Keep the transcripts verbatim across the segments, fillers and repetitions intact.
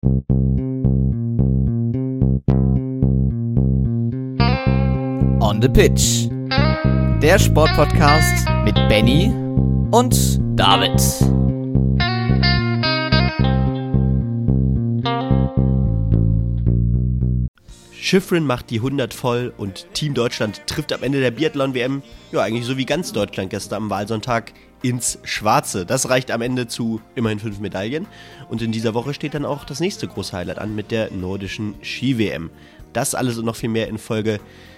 On the Pitch. Der Sportpodcast mit Benny und David. Shiffrin macht die hundert voll und Team Deutschland trifft am Ende der Biathlon-W M, ja eigentlich so wie ganz Deutschland gestern am Wahlsonntag, ins Schwarze. Das reicht am Ende zu immerhin fünf Medaillen und in dieser Woche steht dann auch das nächste große Highlight an mit der nordischen Ski-W M. Das alles und noch viel mehr in Folge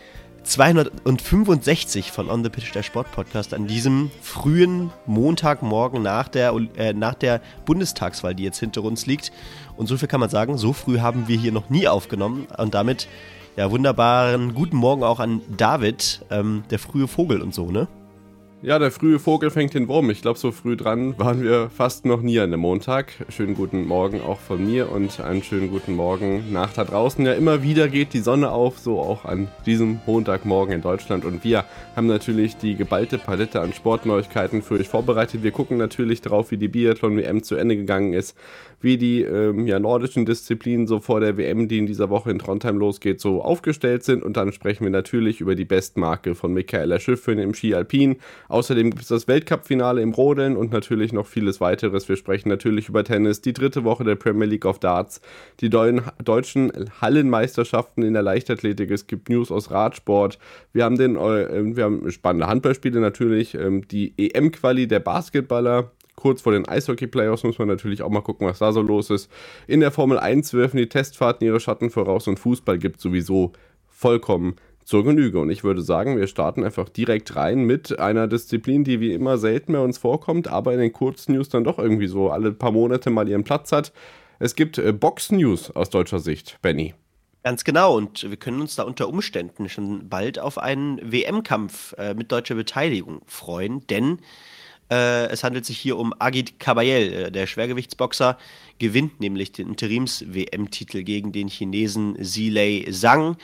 zweihundertfünfundsechzig von On the Pitch, der Sportpodcast, an diesem frühen Montagmorgen nach der, äh, nach der Bundestagswahl, die jetzt hinter uns liegt. Und so viel kann man sagen, so früh haben wir hier noch nie aufgenommen. Und damit, ja, wunderbaren guten Morgen auch an David, ähm, der frühe Vogel und so, ne? Ja, der frühe Vogel fängt den Wurm. Ich glaube, so früh dran waren wir fast noch nie an dem Montag. Schönen guten Morgen auch von mir und einen schönen guten Morgen nach da draußen. Ja, immer wieder geht die Sonne auf, so auch an diesem Montagmorgen in Deutschland. Und wir haben natürlich die geballte Palette an Sportneuigkeiten für euch vorbereitet. Wir gucken natürlich darauf, wie die Biathlon-W M zu Ende gegangen ist, wie die ähm, ja, nordischen Disziplinen so vor der W M, die in dieser Woche in Trondheim losgeht, so aufgestellt sind. Und dann sprechen wir natürlich über die Bestmarke von Mikaela Shiffrin im Ski Alpin. Außerdem gibt es das Weltcup-Finale im Rodeln und natürlich noch vieles weiteres. Wir sprechen natürlich über Tennis, die dritte Woche der Premier League of Darts, die deutschen Hallenmeisterschaften in der Leichtathletik, es gibt News aus Radsport, wir haben, den, äh, wir haben spannende Handballspiele natürlich, ähm, die E M-Quali der Basketballer. Kurz vor den Eishockey-Playoffs muss man natürlich auch mal gucken, was da so los ist. In der Formel eins werfen die Testfahrten ihre Schatten voraus und Fußball gibt sowieso vollkommen zur Genüge. Und ich würde sagen, wir starten einfach direkt rein mit einer Disziplin, die wie immer selten mehr uns vorkommt, aber in den Kurznews dann doch irgendwie so alle paar Monate mal ihren Platz hat. Es gibt äh, Box-News aus deutscher Sicht, Benny. Ganz genau, und wir können uns da unter Umständen schon bald auf einen W M-Kampf äh, mit deutscher Beteiligung freuen, denn äh, es handelt sich hier um Agit Kabayel. Äh, der Schwergewichtsboxer gewinnt nämlich den Interims-W M-Titel gegen den Chinesen Zhilei Zhang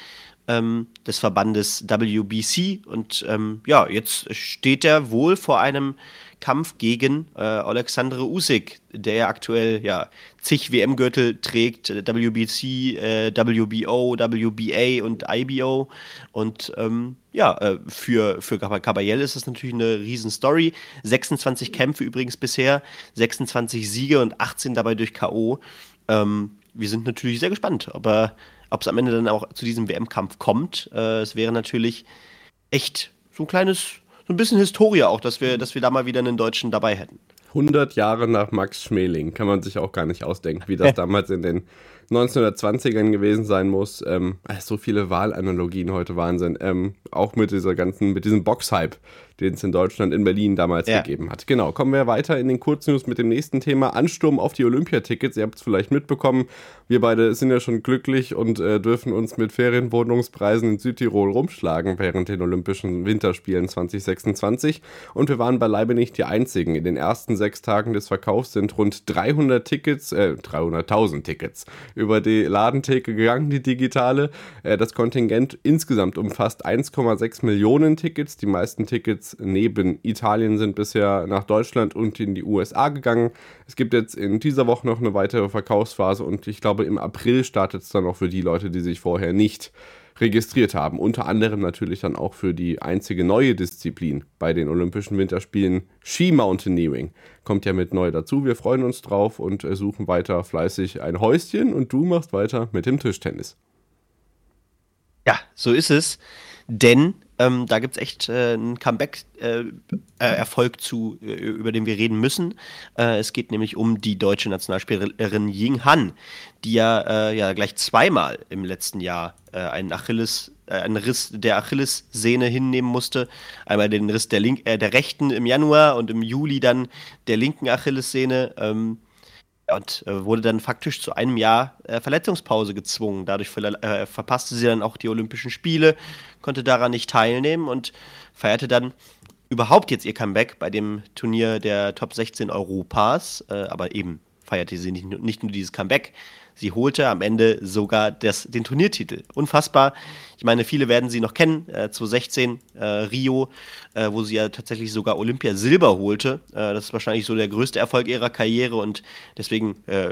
des Verbandes W B C und ähm, ja, jetzt steht er wohl vor einem Kampf gegen äh, Alexandre Usyk, der ja aktuell ja, zig W M-Gürtel trägt, W B C, äh, W B O, W B A und I B O und ähm, ja, äh, für, für Kabayel ist das natürlich eine riesen Story. sechsundzwanzig Kämpfe übrigens bisher, sechsundzwanzig Siege und achtzehn dabei durch K O. Ähm, wir sind natürlich sehr gespannt, ob er Ob es am Ende dann auch zu diesem W M-Kampf kommt. Äh, es wäre natürlich echt so ein kleines, so ein bisschen Historie auch, dass wir, dass wir da mal wieder einen Deutschen dabei hätten. hundert Jahre nach Max Schmeling, kann man sich auch gar nicht ausdenken, wie das damals in den neunzehnhundertzwanzigern gewesen sein muss. Ähm, so viele Wahlanalogien heute, Wahnsinn. Ähm, auch mit dieser ganzen, mit diesem Box-Hype, den es in Deutschland, in Berlin damals ja. gegeben hat. Genau, kommen wir weiter in den Kurznews mit dem nächsten Thema. Ansturm auf die Olympiatickets. Ihr habt es vielleicht mitbekommen. Wir beide sind ja schon glücklich und äh, dürfen uns mit Ferienwohnungspreisen in Südtirol rumschlagen während den Olympischen Winterspielen zwanzig sechsundzwanzig. Und wir waren beileibe nicht die Einzigen. In den ersten sechs Tagen des Verkaufs sind rund dreihundert Tickets, äh, dreihunderttausend Tickets über die Ladentheke gegangen, die digitale. Äh, das Kontingent insgesamt umfasst eins Komma sechs Millionen Tickets. Die meisten Tickets neben Italien sind bisher nach Deutschland und in die U S A gegangen. Es gibt jetzt in dieser Woche noch eine weitere Verkaufsphase und ich glaube im April startet es dann auch für die Leute, die sich vorher nicht registriert haben. Unter anderem natürlich dann auch für die einzige neue Disziplin bei den Olympischen Winterspielen, Ski Mountaineering. Kommt ja mit neu dazu. Wir freuen uns drauf und suchen weiter fleißig ein Häuschen und du machst weiter mit dem Tischtennis. Ja, so ist es, denn ähm, da gibt es echt äh, einen Comeback-Erfolg äh, zu, äh, über den wir reden müssen. Äh, es geht nämlich um die deutsche Nationalspielerin Ying Han, die ja, äh, ja gleich zweimal im letzten Jahr äh, einen Achilles, äh, einen Riss der Achillessehne hinnehmen musste. Einmal den Riss der, Link, äh, der rechten im Januar und im Juli dann der linken Achillessehne. Ähm, Und äh, wurde dann faktisch zu einem Jahr äh, Verletzungspause gezwungen. Dadurch ver- äh, verpasste sie dann auch die Olympischen Spiele, konnte daran nicht teilnehmen und feierte dann überhaupt jetzt ihr Comeback bei dem Turnier der Top sechzehn Europas. Äh, aber eben feierte sie nicht, nicht nur dieses Comeback, sie holte am Ende sogar das, den Turniertitel. Unfassbar. Ich meine, viele werden sie noch kennen. Äh, zwanzig sechzehn äh, Rio, äh, wo sie ja tatsächlich sogar Olympia Silber holte. Äh, das ist wahrscheinlich so der größte Erfolg ihrer Karriere und deswegen äh,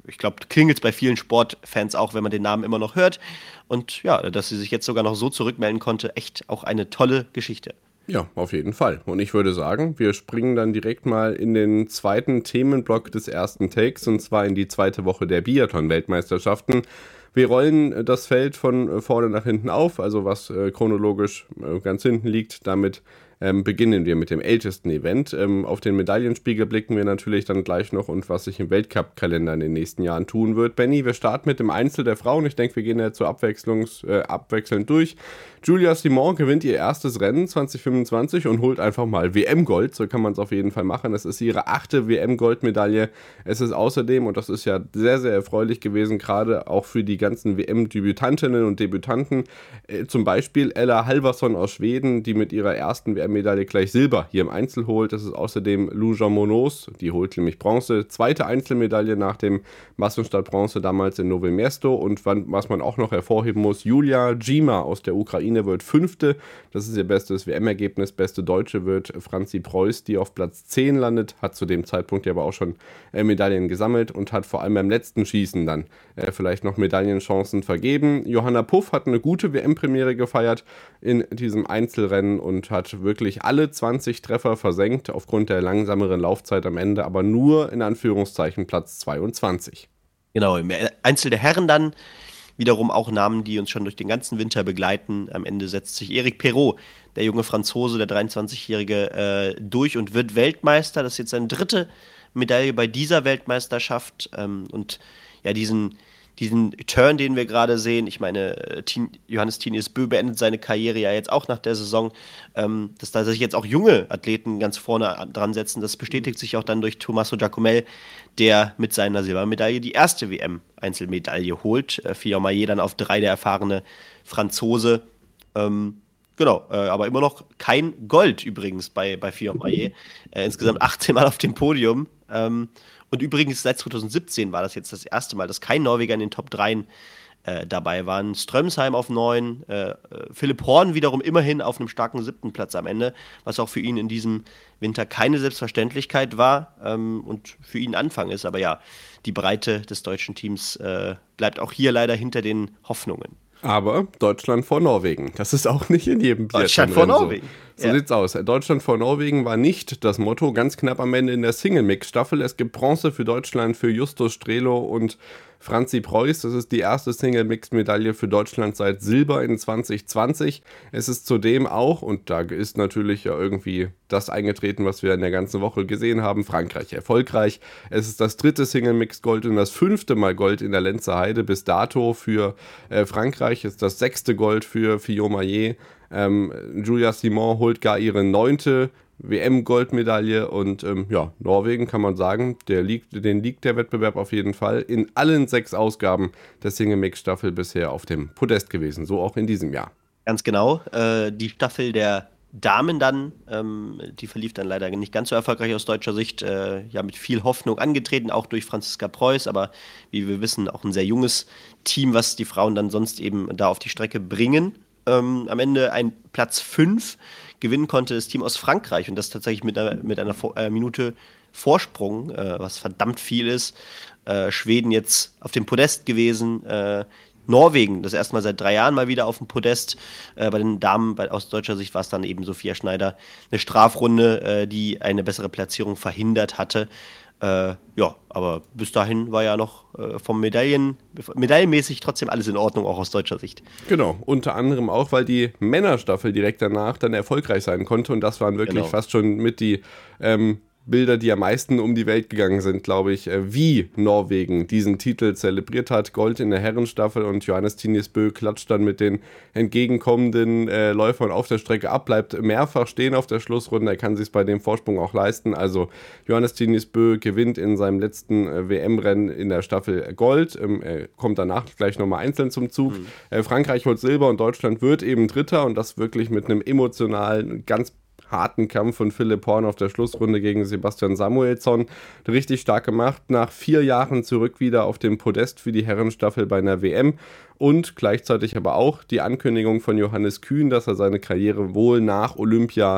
ich glaube, klingelt es bei vielen Sportfans auch, wenn man den Namen immer noch hört. Und ja, dass sie sich jetzt sogar noch so zurückmelden konnte, echt auch eine tolle Geschichte. Ja, auf jeden Fall. Und ich würde sagen, wir springen dann direkt mal in den zweiten Themenblock des ersten Takes, und zwar in die zweite Woche der Biathlon-Weltmeisterschaften. Wir rollen das Feld von vorne nach hinten auf, also was äh, chronologisch äh, ganz hinten liegt. Damit ähm, beginnen wir mit dem ältesten Event. Ähm, auf den Medaillenspiegel blicken wir natürlich dann gleich noch und was sich im Weltcup-Kalender in den nächsten Jahren tun wird. Benny, wir starten mit dem Einzel der Frauen. Ich denke, wir gehen jetzt so abwechslungs, äh, abwechselnd durch. Julia Simon gewinnt ihr erstes Rennen zwanzig fünfundzwanzig und holt einfach mal W M-Gold. So kann man es auf jeden Fall machen. Es ist ihre achte W M-Goldmedaille. Es ist außerdem, und das ist ja sehr, sehr erfreulich gewesen, gerade auch für die ganzen W M-Debütantinnen und Debütanten, äh, zum Beispiel Ella Halvarsson aus Schweden, die mit ihrer ersten W M-Medaille gleich Silber hier im Einzel holt. Das ist außerdem Luja Monos, die holt nämlich Bronze. Zweite Einzelmedaille nach dem Massenstart-Bronze damals in Nowe Mesto. Und was man auch noch hervorheben muss, Julia Gima aus der Ukraine wird Fünfte. Das ist ihr bestes W M-Ergebnis. Beste Deutsche wird Franzi Preuß, die auf Platz zehn landet, hat zu dem Zeitpunkt ja aber auch schon äh, Medaillen gesammelt und hat vor allem beim letzten Schießen dann äh, vielleicht noch Medaillenchancen vergeben. Johanna Puff hat eine gute W M-Premiere gefeiert in diesem Einzelrennen und hat wirklich alle zwanzig Treffer versenkt, aufgrund der langsameren Laufzeit am Ende, aber nur in Anführungszeichen Platz zweiundzwanzig. Genau, im Einzel der Herren dann wiederum auch Namen, die uns schon durch den ganzen Winter begleiten. Am Ende setzt sich Eric Perrault, der junge Franzose, der dreiundzwanzigjährige, äh, durch und wird Weltmeister. Das ist jetzt seine dritte Medaille bei dieser Weltmeisterschaft. Ähm, und ja, diesen, diesen Turn, den wir gerade sehen, ich meine, Tien, Johannes Tinius Bö beendet seine Karriere ja jetzt auch nach der Saison, ähm, dass da sich jetzt auch junge Athleten ganz vorne dran setzen. Das bestätigt sich auch dann durch Tommaso Giacomel, der mit seiner Silbermedaille die erste W M-Einzelmedaille holt. Äh, Fillon-Maillet dann auf drei, der erfahrene Franzose. Ähm, genau, äh, aber immer noch kein Gold übrigens bei, bei Fillon-Maillet. Äh, insgesamt achtzehn Mal auf dem Podium. Ähm, und übrigens seit zweitausendsiebzehn war das jetzt das erste Mal, dass kein Norweger in den Top drei äh, dabei waren. Strömsheim auf neun, äh, Philipp Horn wiederum immerhin auf einem starken siebten Platz am Ende, was auch für ihn in diesem Winter keine Selbstverständlichkeit war ähm, und für ihn Anfang ist. Aber ja, die Breite des deutschen Teams äh, bleibt auch hier leider hinter den Hoffnungen. Aber Deutschland vor Norwegen. Das ist auch nicht in jedem Biathlon. Deutschland vor Norwegen. So, so ja. sieht's aus. Deutschland vor Norwegen war nicht das Motto. Ganz knapp am Ende in der Single-Mix-Staffel. Es gibt Bronze für Deutschland, für Justus Strelo und Franzi Preuß. Das ist die erste Single-Mix-Medaille für Deutschland seit Silber in zwanzig zwanzig. Es ist zudem auch, und da ist natürlich ja irgendwie das eingetreten, was wir in der ganzen Woche gesehen haben, Frankreich erfolgreich. Es ist das dritte Single-Mix-Gold und das fünfte Mal Gold in der Lenzer Heide bis dato für äh, Frankreich. Es ist das sechste Gold für Fillon-Maillet. Ähm, Julia Simon holt gar ihre neunte W M-Goldmedaille und ähm, ja, Norwegen kann man sagen, der liegt, den liegt der Wettbewerb auf jeden Fall in allen sechs Ausgaben der Single-Mix-Staffel bisher auf dem Podest gewesen, so auch in diesem Jahr. Ganz genau, äh, die Staffel der Damen dann, ähm, die verlief dann leider nicht ganz so erfolgreich aus deutscher Sicht, äh, ja mit viel Hoffnung angetreten, auch durch Franziska Preuß, aber wie wir wissen, auch ein sehr junges Team, was die Frauen dann sonst eben da auf die Strecke bringen. Ähm, am Ende ein Platz fünf, gewinnen konnte das Team aus Frankreich und das tatsächlich mit einer, mit einer äh, Minute Vorsprung, äh, was verdammt viel ist. Äh, Schweden jetzt auf dem Podest gewesen, äh, Norwegen das erste Mal seit drei Jahren mal wieder auf dem Podest. Äh, bei den Damen bei, aus deutscher Sicht war es dann eben Sophia Schneider eine Strafrunde, äh, die eine bessere Platzierung verhindert hatte. Äh, ja, aber bis dahin war ja noch äh, vom Medaillen, medaillenmäßig trotzdem alles in Ordnung, auch aus deutscher Sicht. Genau, unter anderem auch, weil die Männerstaffel direkt danach dann erfolgreich sein konnte und das waren wirklich genau. fast schon mit die ähm, Bilder, die am meisten um die Welt gegangen sind, glaube ich, wie Norwegen diesen Titel zelebriert hat. Gold in der Herrenstaffel und Johannes Tinius Bö klatscht dann mit den entgegenkommenden äh, Läufern auf der Strecke ab, bleibt mehrfach stehen auf der Schlussrunde, er kann sich bei dem Vorsprung auch leisten. Also Johannes Tinius Bö gewinnt in seinem letzten äh, W M-Rennen in der Staffel Gold, ähm, er kommt danach gleich nochmal einzeln zum Zug. Mhm. Äh, Frankreich holt Silber und Deutschland wird eben Dritter und das wirklich mit einem emotionalen, ganz harten Kampf von Philipp Horn auf der Schlussrunde gegen Sebastian Samuelsson. Richtig stark gemacht. Nach vier Jahren zurück wieder auf dem Podest für die Herrenstaffel bei einer W M. Und gleichzeitig aber auch die Ankündigung von Johannes Kühn, dass er seine Karriere wohl nach Olympia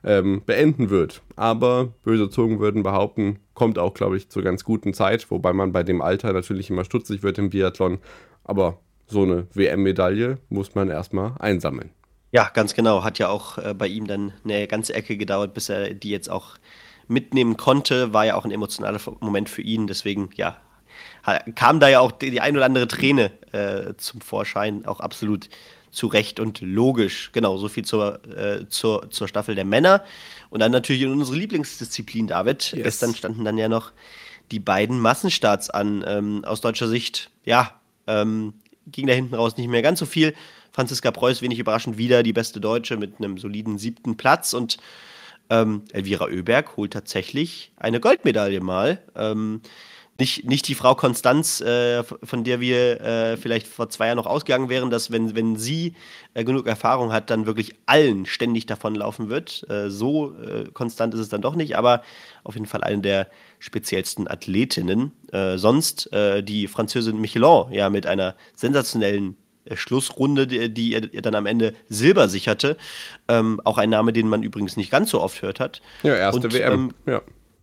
ähm, beenden wird. Aber böse Zungen würden behaupten, kommt auch, glaube ich, zur ganz guten Zeit, wobei man bei dem Alter natürlich immer stutzig wird im Biathlon. Aber so eine W M-Medaille muss man erstmal einsammeln. Ja, ganz genau. Hat ja auch äh, bei ihm dann eine ganze Ecke gedauert, bis er die jetzt auch mitnehmen konnte. War ja auch ein emotionaler Moment für ihn. Deswegen, ja, kam da ja auch die, die ein oder andere Träne äh, zum Vorschein. Auch absolut zu Recht und logisch. Genau, so viel zur, äh, zur, zur Staffel der Männer. Und dann natürlich in unsere Lieblingsdisziplin, David. Yes. Gestern standen dann ja noch die beiden Massenstarts an. Ähm, aus deutscher Sicht, ja, ähm, ging da hinten raus nicht mehr ganz so viel. Franziska Preuß, wenig überraschend, wieder die beste Deutsche mit einem soliden siebten Platz. Und ähm, Elvira Oeberg holt tatsächlich eine Goldmedaille mal. Ähm, nicht, nicht die Frau Konstanz, äh, von der wir äh, vielleicht vor zwei Jahren noch ausgegangen wären, dass wenn, wenn sie äh, genug Erfahrung hat, dann wirklich allen ständig davonlaufen wird. Äh, so äh, konstant ist es dann doch nicht, aber auf jeden Fall eine der speziellsten Athletinnen. Äh, sonst äh, die Französin Michelin, ja, mit einer sensationellen äh, Schlussrunde, die, die ihr dann am Ende Silber sicherte. Ähm, auch ein Name, den man übrigens nicht ganz so oft hört hat. Ja, erste Und, W M, ähm, ja.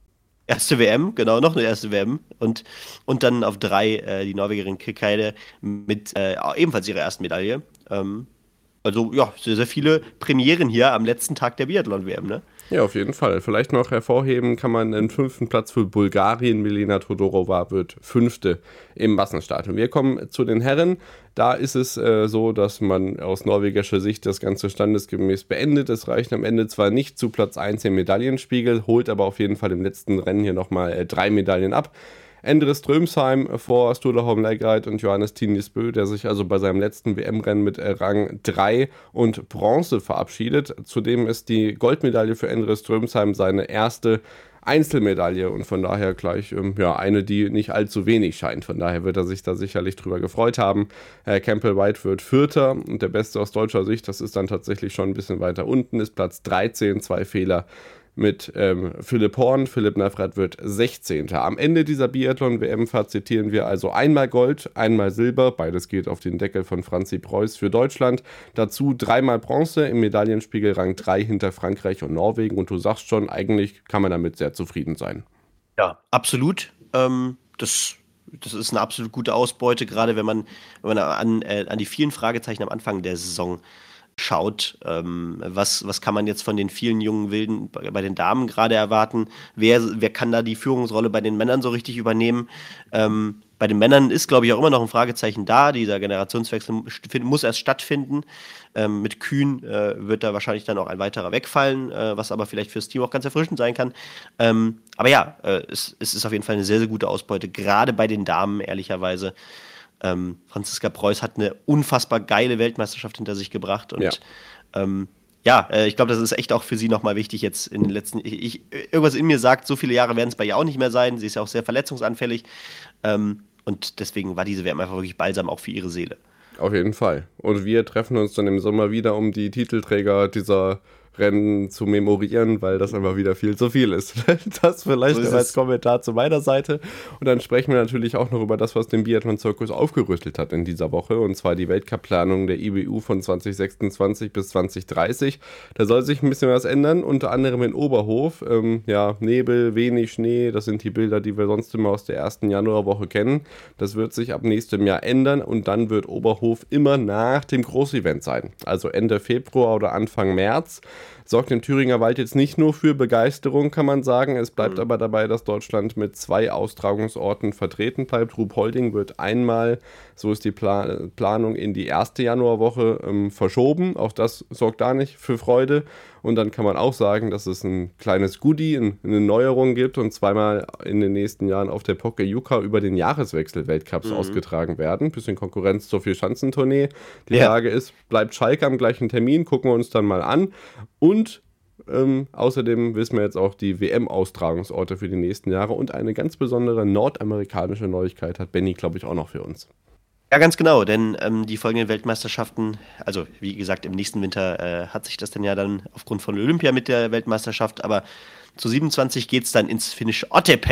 Erste W M, genau, noch eine erste W M. Und, und dann auf drei äh, die Norwegerin Kirkeide mit äh, ebenfalls ihrer ersten Medaille. Ähm, also ja, sehr, sehr viele Premieren hier am letzten Tag der Biathlon-W M, ne? Ja, auf jeden Fall. Vielleicht noch hervorheben kann man den fünften Platz für Bulgarien. Milena Todorova wird Fünfte im Massenstart. Und wir kommen zu den Herren. Da ist es äh, so, dass man aus norwegischer Sicht das Ganze standesgemäß beendet. Es reicht am Ende zwar nicht zu Platz eins im Medaillenspiegel, holt aber auf jeden Fall im letzten Rennen hier nochmal äh, drei Medaillen ab. Endre Strömsheim vor Sturla Holmleigeit und Johannes Tinjesbø, der sich also bei seinem letzten W M-Rennen mit Rang drei und Bronze verabschiedet. Zudem ist die Goldmedaille für Endre Strömsheim seine erste Einzelmedaille und von daher gleich ähm, ja, eine, die nicht allzu wenig scheint. Von daher wird er sich da sicherlich drüber gefreut haben. Äh, Campbell White wird Vierter und der Beste aus deutscher Sicht, das ist dann tatsächlich schon ein bisschen weiter unten, ist Platz dreizehn, zwei Fehler mit ähm, Philipp Horn. Philipp Navrat wird sechzehnter. Am Ende dieser Biathlon-W M fazitieren wir also einmal Gold, einmal Silber. Beides geht auf den Deckel von Franzi Preuß für Deutschland. Dazu dreimal Bronze im Medaillenspiegel Rang drei hinter Frankreich und Norwegen. Und du sagst schon, eigentlich kann man damit sehr zufrieden sein. Ja, absolut. Ähm, das, das ist eine absolut gute Ausbeute, gerade wenn man, wenn man an, äh, an die vielen Fragezeichen am Anfang der Saison schaut, ähm, was, was kann man jetzt von den vielen jungen Wilden bei, bei den Damen gerade erwarten, wer, wer kann da die Führungsrolle bei den Männern so richtig übernehmen. Ähm, bei den Männern ist, glaube ich, auch immer noch ein Fragezeichen da, dieser Generationswechsel muss erst stattfinden. Ähm, mit Kühn äh, wird da wahrscheinlich dann auch ein weiterer wegfallen, äh, was aber vielleicht fürs Team auch ganz erfrischend sein kann. Ähm, aber ja, äh, es, es ist auf jeden Fall eine sehr, sehr gute Ausbeute, gerade bei den Damen, ehrlicherweise. Ähm, Franziska Preuß hat eine unfassbar geile Weltmeisterschaft hinter sich gebracht und ja, ähm, ja äh, ich glaube, das ist echt auch für sie nochmal wichtig jetzt in den letzten, ich, ich, irgendwas in mir sagt, so viele Jahre werden es bei ihr auch nicht mehr sein, sie ist ja auch sehr verletzungsanfällig ähm, und deswegen war diese W M einfach wirklich balsam auch für ihre Seele. Auf jeden Fall. Und wir treffen uns dann im Sommer wieder, um die Titelträger dieser Rennen zu memorieren, weil das einfach wieder viel zu viel ist. Das vielleicht so als es. Kommentar zu meiner Seite. Und dann sprechen wir natürlich auch noch über das, was den Biathlon-Zirkus aufgerüttelt hat in dieser Woche, und zwar die Weltcup-Planung der I B U von zwanzig sechsundzwanzig bis zwanzig dreißig. Da soll sich ein bisschen was ändern, unter anderem in Oberhof. Ähm, ja, Nebel, wenig Schnee, das sind die Bilder, die wir sonst immer aus der ersten Januarwoche kennen. Das wird sich ab nächstem Jahr ändern und dann wird Oberhof immer nach dem Großevent sein. Also Ende Februar oder Anfang März. Sorgt im Thüringer Wald jetzt nicht nur für Begeisterung, kann man sagen. Es bleibt mhm. aber dabei, dass Deutschland mit zwei Austragungsorten vertreten bleibt. Ruhpolding wird einmal, so ist die Pla- Planung, in die erste Januarwoche ähm, verschoben. Auch das sorgt da nicht für Freude. Und dann kann man auch sagen, dass es ein kleines Goodie, ein, eine Neuerung gibt und zweimal in den nächsten Jahren auf der Pokljuka über den Jahreswechsel Weltcups mhm. ausgetragen werden. Bisschen Konkurrenz zur Vierschanzentournee. Die ja. Frage ist, bleibt Schalke am gleichen Termin? Gucken wir uns dann mal an. Und ähm, außerdem wissen wir jetzt auch die W M-Austragungsorte für die nächsten Jahre. Und eine ganz besondere nordamerikanische Neuigkeit hat Benny, glaube ich, auch noch für uns. Ja, ganz genau, denn ähm, die folgenden Weltmeisterschaften, also wie gesagt, im nächsten Winter äh, hat sich das dann ja dann aufgrund von Olympia mit der Weltmeisterschaft, aber zu siebenundzwanzig geht es dann ins finnische Otepää.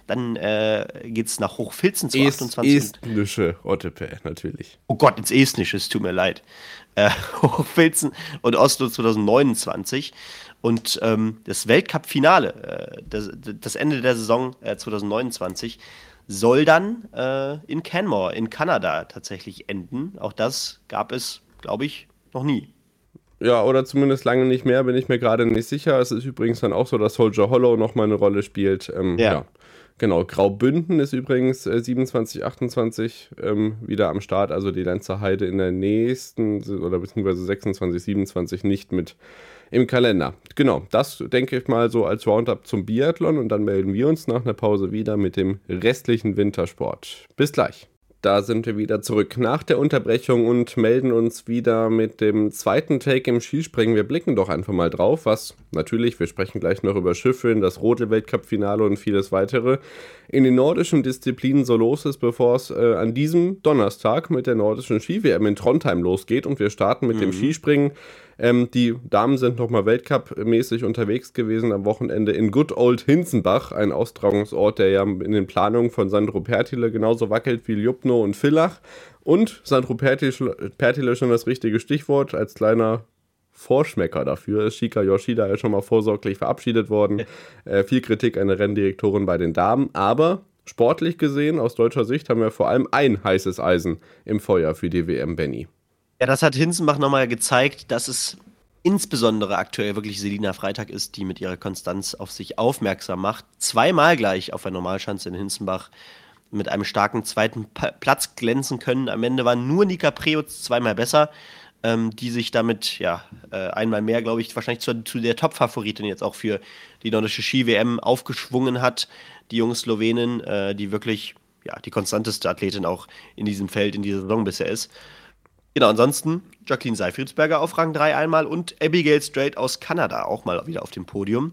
Dann äh, geht es nach Hochfilzen zu Est, achtundzwanzig. Estnische Ottepä, natürlich. Oh Gott, ins Estnische, es tut mir leid. Äh, Hochfilzen und Oslo zwanzig neunundzwanzig. Und ähm, das Weltcup-Finale, äh, das, das Ende der Saison äh, zwanzig neunundzwanzig, soll dann äh, in Canmore in Kanada tatsächlich enden. Auch das gab es, glaube ich, noch nie. Ja, oder zumindest lange nicht mehr, bin ich mir gerade nicht sicher. Es ist übrigens dann auch so, dass Soldier Hollow nochmal eine Rolle spielt. Ähm, ja. ja. Genau, Graubünden ist übrigens äh, siebenundzwanzig, achtundzwanzig ähm, wieder am Start, also die Lenzer Heide in der nächsten, oder beziehungsweise sechsundzwanzig, siebenundzwanzig nicht mit im Kalender. Genau, das denke ich mal so als Roundup zum Biathlon und dann melden wir uns nach einer Pause wieder mit dem restlichen Wintersport. Bis gleich. Da sind wir wieder zurück nach der Unterbrechung und melden uns wieder mit dem zweiten Take im Skispringen. Wir blicken doch einfach mal drauf, was natürlich, wir sprechen gleich noch über Schiffeln, das Rodel-Weltcup-Finale und vieles weitere, in den nordischen Disziplinen so los ist, bevor es äh, an diesem Donnerstag mit der nordischen Ski-W M in Trondheim losgeht. Und wir starten mit mhm. dem Skispringen. Ähm, die Damen sind nochmal Weltcup-mäßig unterwegs gewesen am Wochenende in Good Old Hinzenbach, ein Austragungsort, der ja in den Planungen von Sandro Pertile genauso wackelt wie Ljubno und Villach. Und Sandro Pertile schon das richtige Stichwort, als kleiner Vorschmecker dafür ist Shika Yoshida ja schon mal vorsorglich verabschiedet worden. Äh, viel Kritik an der Renndirektorin bei den Damen, aber sportlich gesehen, aus deutscher Sicht, haben wir vor allem ein heißes Eisen im Feuer für die W M, Benny. Ja, das hat Hinzenbach nochmal gezeigt, dass es insbesondere aktuell wirklich Selina Freitag ist, die mit ihrer Konstanz auf sich aufmerksam macht. Zweimal gleich auf der Normalschanze in Hinzenbach mit einem starken zweiten Pa- Platz glänzen können. Am Ende war nur Nika Preutz zweimal besser, ähm, die sich damit ja äh, einmal mehr, glaube ich, wahrscheinlich zu, zu der Top-Favoritin jetzt auch für die nordische Ski-W M aufgeschwungen hat. Die junge Slowenin, äh, die wirklich ja die konstanteste Athletin auch in diesem Feld in dieser Saison bisher ist. Genau, ansonsten Jacqueline Seifertsberger auf Rang drei einmal und Abigail Strait aus Kanada auch mal wieder auf dem Podium.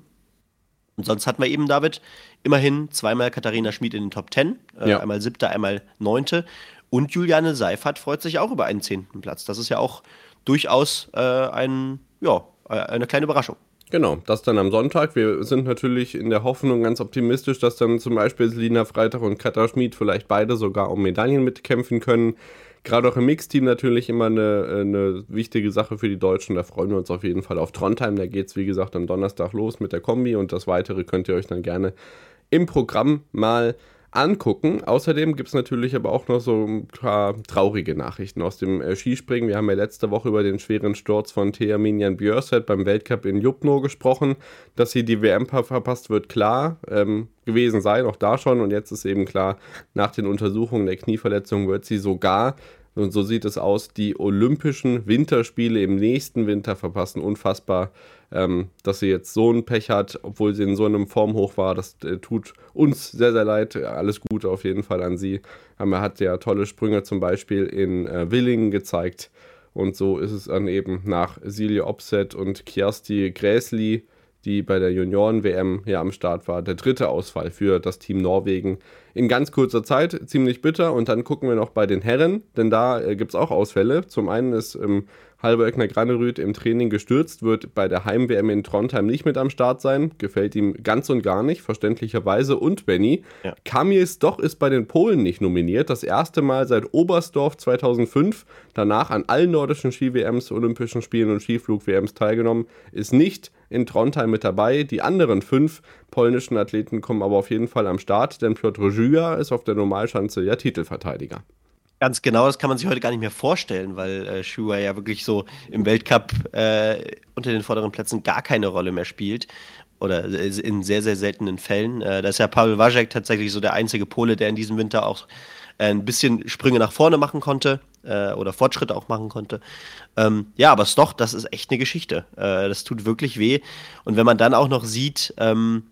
Und sonst hatten wir eben, David, immerhin zweimal Katharina Schmid in den Top Ten, äh, ja. einmal siebte, einmal neunte. Und Juliane Seifert freut sich auch über einen zehnten Platz. Das ist ja auch durchaus äh, ein, ja, eine kleine Überraschung. Genau, das dann am Sonntag. Wir sind natürlich in der Hoffnung ganz optimistisch, dass dann zum Beispiel Selina Freitag und Katha Schmid vielleicht beide sogar um Medaillen mitkämpfen können. Gerade auch im Mixteam natürlich immer eine, eine wichtige Sache für die Deutschen. Da freuen wir uns auf jeden Fall auf Trondheim. Da geht es, wie gesagt, am Donnerstag los mit der Kombi. Und das Weitere könnt ihr euch dann gerne im Programm mal angucken. Außerdem gibt es natürlich aber auch noch so ein paar traurige Nachrichten aus dem äh, Skispringen. Wir haben ja letzte Woche über den schweren Sturz von Thea Minian Bjørseth beim Weltcup in Ljubno gesprochen. Dass sie die W M verpasst, wird klar ähm, gewesen sein, auch da schon. Und jetzt ist eben klar, nach den Untersuchungen der Knieverletzung wird sie sogar, und so sieht es aus, die Olympischen Winterspiele im nächsten Winter verpassen. Unfassbar, ähm, dass sie jetzt so ein Pech hat, obwohl sie in so einem Formhoch war. Das äh, tut uns sehr, sehr leid. Alles Gute auf jeden Fall an sie. Ähm, er hat ja tolle Sprünge zum Beispiel in äh, Willingen gezeigt. Und so ist es dann eben nach Silje Opseth und Kjersti Gräsli, die bei der Junioren-W M hier am Start war, der dritte Ausfall für das Team Norwegen in ganz kurzer Zeit. Ziemlich bitter. Und dann gucken wir noch bei den Herren, denn da äh, gibt es auch Ausfälle. Zum einen ist ähm, Halvor Egner Granerud im Training gestürzt, wird bei der Heim-W M in Trondheim nicht mit am Start sein. Gefällt ihm ganz und gar nicht, verständlicherweise. Und Benny, ja. Kamil Stoch ist bei den Polen nicht nominiert. Das erste Mal seit Oberstdorf zweitausendfünf. Danach an allen nordischen Ski-W Ms, Olympischen Spielen und Skiflug-W Ms teilgenommen. Ist nicht in Trondheim mit dabei. Die anderen fünf polnischen Athleten kommen aber auf jeden Fall am Start, denn Piotr Żyga ist auf der Normalschanze ja Titelverteidiger. Ganz genau, das kann man sich heute gar nicht mehr vorstellen, weil äh, Żyga ja wirklich so im Weltcup äh, unter den vorderen Plätzen gar keine Rolle mehr spielt. Oder in sehr, sehr seltenen Fällen. Äh, da ist ja Paweł Waszek tatsächlich so der einzige Pole, der in diesem Winter auch äh, ein bisschen Sprünge nach vorne machen konnte äh, oder Fortschritte auch machen konnte. Ähm, ja, aber Stoch, das ist echt eine Geschichte. Äh, das tut wirklich weh. Und wenn man dann auch noch sieht, ähm,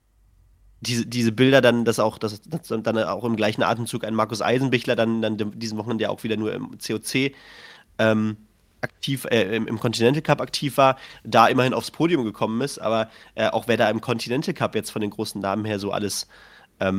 Diese, diese Bilder dann, dass auch, dass, dass dann auch im gleichen Atemzug ein Markus Eisenbichler dann, dann diesen Wochenende ja auch wieder nur im C O C ähm, aktiv, äh, im, im Continental Cup aktiv war, da immerhin aufs Podium gekommen ist, aber äh, auch wer da im Continental Cup jetzt von den großen Namen her so alles ähm,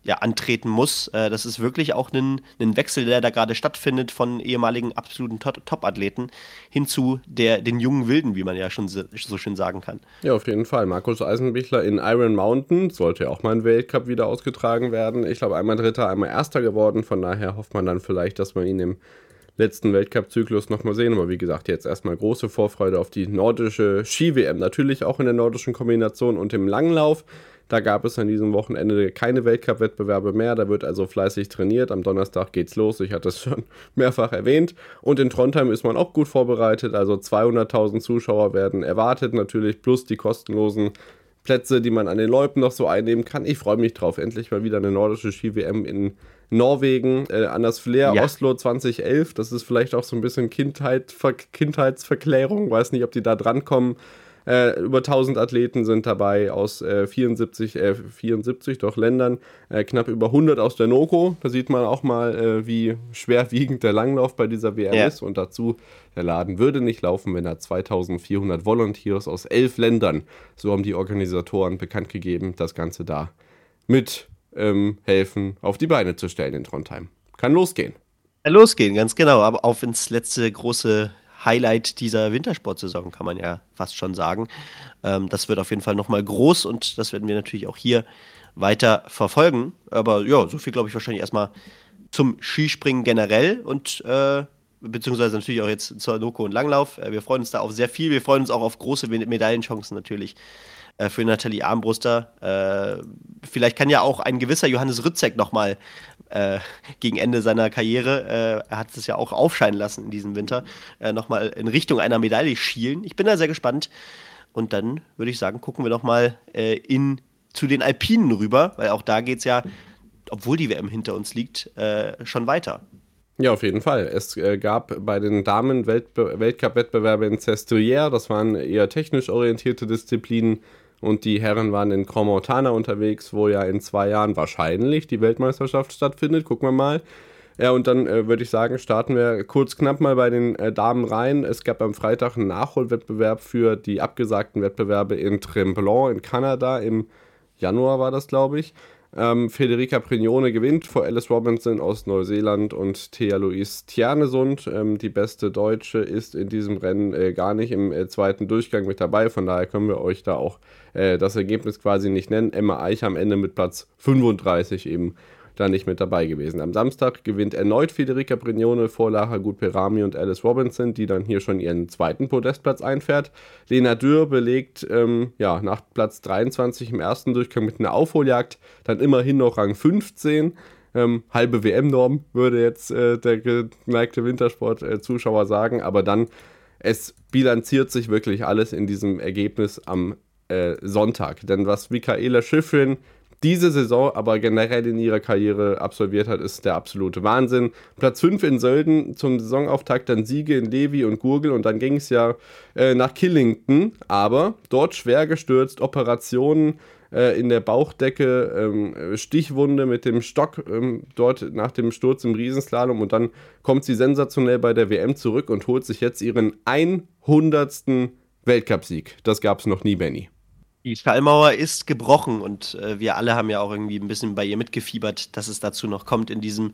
ja, antreten muss. Äh, das ist wirklich auch ein, ein Wechsel, der da gerade stattfindet von ehemaligen absoluten To- Top-Athleten hin zu der, den jungen Wilden, wie man ja schon so, so schön sagen kann. Ja, auf jeden Fall. Markus Eisenbichler in Iron Mountain sollte ja auch mal ein Weltcup wieder ausgetragen werden. Ich glaube, einmal Dritter, einmal Erster geworden. Von daher hofft man dann vielleicht, dass wir ihn im letzten Weltcup-Zyklus nochmal sehen. Aber wie gesagt, jetzt erstmal große Vorfreude auf die nordische Ski-W M. Natürlich auch in der nordischen Kombination und im Langlauf. Da gab es an diesem Wochenende keine Weltcup-Wettbewerbe mehr. Da wird also fleißig trainiert. Am Donnerstag geht's los. Ich hatte es schon mehrfach erwähnt. Und in Trondheim ist man auch gut vorbereitet. Also zweihunderttausend Zuschauer werden erwartet natürlich. Plus die kostenlosen Plätze, die man an den Loipen noch so einnehmen kann. Ich freue mich drauf. Endlich mal wieder eine nordische Ski-W M in Norwegen. Äh, Anders Flair, ja. Oslo zwanzig elf. Das ist vielleicht auch so ein bisschen Kindheit, Ver- Kindheitsverklärung. Weiß nicht, ob die da drankommen. Äh, über tausend Athleten sind dabei aus äh, vierundsiebzig, äh, vierundsiebzig doch Ländern, äh, knapp über hundert aus der NOKO. Da sieht man auch mal, äh, wie schwerwiegend der Langlauf bei dieser W M ja. ist. Und dazu, der Laden würde nicht laufen, wenn er zweitausendvierhundert Volunteers aus elf Ländern, so haben die Organisatoren bekannt gegeben, das Ganze da mit ähm, helfen, auf die Beine zu stellen in Trondheim. Kann losgehen. Kann losgehen, ganz genau. Aber auf ins letzte große Highlight dieser Wintersportsaison, kann man ja fast schon sagen. Ähm, das wird auf jeden Fall nochmal groß und das werden wir natürlich auch hier weiter verfolgen. Aber ja, so viel glaube ich wahrscheinlich erstmal zum Skispringen generell und äh, beziehungsweise natürlich auch jetzt zur NOKO und Langlauf. Äh, wir freuen uns da auf sehr viel. Wir freuen uns auch auf große Medaillenchancen natürlich äh, für Nathalie Armbruster. Äh, vielleicht kann ja auch ein gewisser Johannes Rützek nochmal Äh, gegen Ende seiner Karriere, äh, er hat es ja auch aufscheinen lassen in diesem Winter, äh, nochmal in Richtung einer Medaille schielen. Ich bin da sehr gespannt. Und dann würde ich sagen, gucken wir nochmal äh, in, zu den Alpinen rüber, weil auch da geht es ja, obwohl die W M hinter uns liegt, äh, schon weiter. Ja, auf jeden Fall. Es äh, gab bei den Damen Weltbe- Weltcup-Wettbewerbe in Sestriere, das waren eher technisch orientierte Disziplinen, und die Herren waren in Crans-Montana unterwegs, wo ja in zwei Jahren wahrscheinlich die Weltmeisterschaft stattfindet. Gucken wir mal. Ja, und dann äh, würde ich sagen, starten wir kurz knapp mal bei den äh, Damen rein. Es gab am Freitag einen Nachholwettbewerb für die abgesagten Wettbewerbe in Tremblant in Kanada. Im Januar war das, glaube ich. Ähm, Federica Brignone gewinnt vor Alice Robinson aus Neuseeland und Thea Louise Tjernesund. Ähm, die beste Deutsche ist in diesem Rennen äh, gar nicht im äh, zweiten Durchgang mit dabei. Von daher können wir euch da auch äh, das Ergebnis quasi nicht nennen. Emma Eich am Ende mit Platz fünfunddreißig eben da nicht mit dabei gewesen. Am Samstag gewinnt erneut Federica Brignone vor Lara Gutperami und Alice Robinson, die dann hier schon ihren zweiten Podestplatz einfährt. Lena Dürr belegt ähm, ja, nach Platz dreiundzwanzig im ersten Durchgang mit einer Aufholjagd dann immerhin noch Rang fünfzehn. Ähm, halbe W M-Norm, würde jetzt äh, der geneigte Wintersport-Zuschauer sagen, aber dann, es bilanziert sich wirklich alles in diesem Ergebnis am äh, Sonntag. Denn was Michaela Schifrin diese Saison, aber generell in ihrer Karriere absolviert hat, ist der absolute Wahnsinn. Platz fünf in Sölden zum Saisonauftakt, dann Siege in Levi und Gurgel und dann ging es ja äh, nach Killington, aber dort schwer gestürzt, Operationen äh, in der Bauchdecke, ähm, Stichwunde mit dem Stock ähm, dort nach dem Sturz im Riesenslalom und dann kommt sie sensationell bei der W M zurück und holt sich jetzt ihren hundertsten Weltcupsieg. Das gab es noch nie, Benny. Die Schallmauer ist gebrochen und äh, wir alle haben ja auch irgendwie ein bisschen bei ihr mitgefiebert, dass es dazu noch kommt in diesem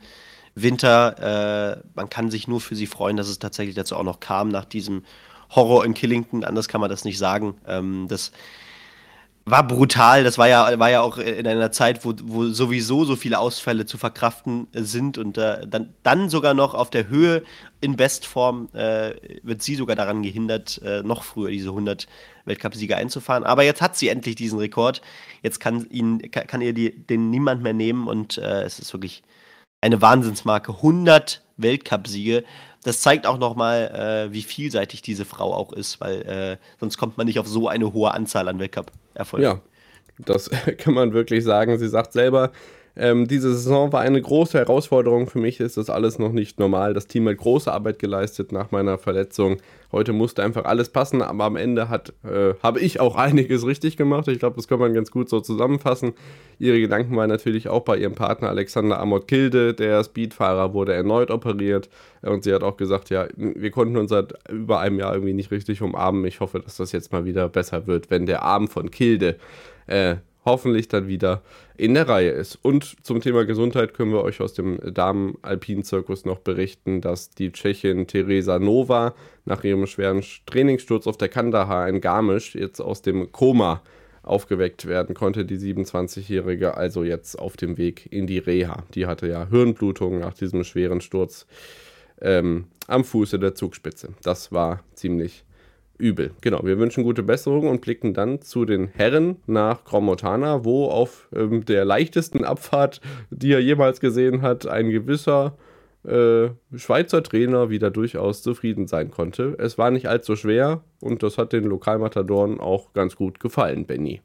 Winter. Äh, man kann sich nur für sie freuen, dass es tatsächlich dazu auch noch kam nach diesem Horror in Killington. Anders kann man das nicht sagen. Ähm, das war brutal. Das war ja, war ja auch in einer Zeit, wo, wo sowieso so viele Ausfälle zu verkraften sind und äh, dann, dann sogar noch auf der Höhe in Bestform äh, wird sie sogar daran gehindert, äh, noch früher diese hundert Weltcupsieger einzufahren. Aber jetzt hat sie endlich diesen Rekord. Jetzt kann, ihn, kann, kann ihr die, den niemand mehr nehmen und äh, es ist wirklich eine Wahnsinnsmarke. hundert Weltcupsiege. Das zeigt auch nochmal, äh, wie vielseitig diese Frau auch ist, weil äh, sonst kommt man nicht auf so eine hohe Anzahl an Weltcup-Erfolgen. Ja, das kann man wirklich sagen. Sie sagt selber, ähm, diese Saison war eine große Herausforderung. Für mich ist das alles noch nicht normal. Das Team hat große Arbeit geleistet nach meiner Verletzung. Heute musste einfach alles passen, aber am Ende hat, äh, habe ich auch einiges richtig gemacht. Ich glaube, das kann man ganz gut so zusammenfassen. Ihre Gedanken waren natürlich auch bei ihrem Partner Alexander Amott-Kilde. Der Speedfahrer wurde erneut operiert und sie hat auch gesagt, ja, wir konnten uns seit über einem Jahr irgendwie nicht richtig umarmen. Ich hoffe, dass das jetzt mal wieder besser wird, wenn der Arm von Kilde äh, hoffentlich dann wieder in der Reihe ist. Und zum Thema Gesundheit können wir euch aus dem Damen-Alpin-Zirkus noch berichten, dass die Tschechin Teresa Nova nach ihrem schweren Trainingssturz auf der Kandahar in Garmisch jetzt aus dem Koma aufgeweckt werden konnte, die siebenundzwanzigjährige, also jetzt auf dem Weg in die Reha. Die hatte ja Hirnblutung nach diesem schweren Sturz ähm, am Fuße der Zugspitze. Das war ziemlich übel. Genau, wir wünschen gute Besserung und blicken dann zu den Herren nach Crans-Montana, wo auf ähm, der leichtesten Abfahrt, die er jemals gesehen hat, ein gewisser äh, Schweizer Trainer wieder durchaus zufrieden sein konnte. Es war nicht allzu schwer und das hat den Lokalmatadoren auch ganz gut gefallen, Benny.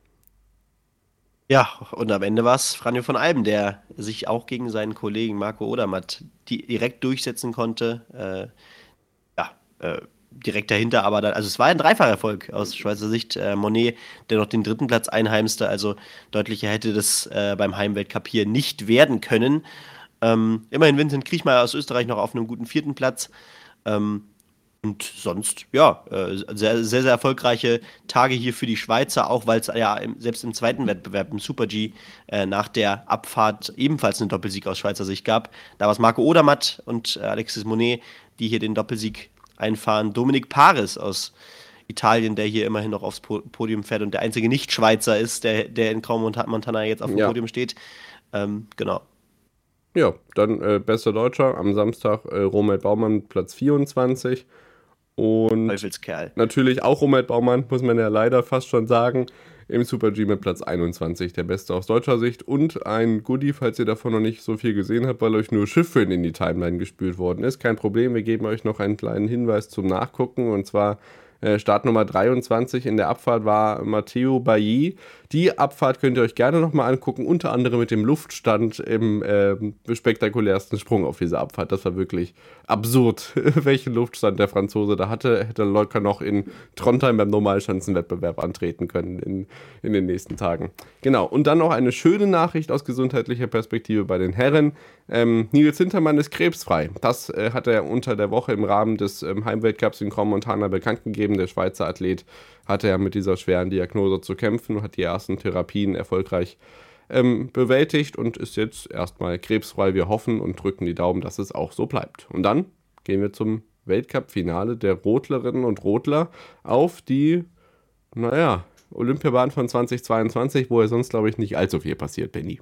Ja, und am Ende war es Franjo von Alben, der sich auch gegen seinen Kollegen Marco Odermatt die direkt durchsetzen konnte. Äh, ja, äh, direkt dahinter, aber dann, also es war ein Dreifacherfolg aus Schweizer Sicht. Äh, Monet, der noch den dritten Platz einheimste, also deutlicher hätte das äh, beim Heimweltcup hier nicht werden können. Ähm, immerhin Vincent Kriechmeier aus Österreich noch auf einem guten vierten Platz. Ähm, und sonst, ja, äh, sehr, sehr, sehr erfolgreiche Tage hier für die Schweizer, auch weil es ja im, selbst im zweiten Wettbewerb, im Super-G, äh, nach der Abfahrt ebenfalls einen Doppelsieg aus Schweizer Sicht gab. Da war es Marco Odermatt und äh, Alexis Monet, die hier den Doppelsieg einfahren. Dominik Paris aus Italien, der hier immerhin noch aufs Podium fährt und der einzige Nicht-Schweizer ist, der, der in Crans-Montana jetzt auf dem ja. Podium steht. Ähm, genau. Ja, dann äh, bester Deutscher am Samstag äh, Romelt Baumann, Platz vierundzwanzig. Und Teufelskerl. Natürlich auch Romelt Baumann, muss man ja leider fast schon sagen, im Super-G mit Platz einundzwanzig, der Beste aus deutscher Sicht. Und ein Goodie, falls ihr davon noch nicht so viel gesehen habt, weil euch nur Schiffrin in die Timeline gespült worden ist. Kein Problem, wir geben euch noch einen kleinen Hinweis zum Nachgucken. Und zwar äh, Startnummer dreiundzwanzig in der Abfahrt war Matteo Bailly. Die Abfahrt könnt ihr euch gerne nochmal angucken, unter anderem mit dem Luftstand im äh, spektakulärsten Sprung auf dieser Abfahrt. Das war wirklich absurd, welchen Luftstand der Franzose da hatte. Hätte locker noch in Trondheim beim Normalschanzenwettbewerb antreten können in, in den nächsten Tagen. Genau, und dann noch eine schöne Nachricht aus gesundheitlicher Perspektive bei den Herren. Ähm, Nils Hintermann ist krebsfrei. Das äh, hat er unter der Woche im Rahmen des ähm, Heimweltcups in Crans-Montana bekannt gegeben. Der Schweizer Athlet hatte ja mit dieser schweren Diagnose zu kämpfen und hat die ersten Therapien erfolgreich ähm, bewältigt und ist jetzt erstmal krebsfrei. Wir hoffen und drücken die Daumen, dass es auch so bleibt. Und dann gehen wir zum Weltcup-Finale der Rodlerinnen und Rodler auf die, naja, Olympiabahn von zweitausendzweiundzwanzig, wo ja sonst, glaube ich, nicht allzu viel passiert, Benny.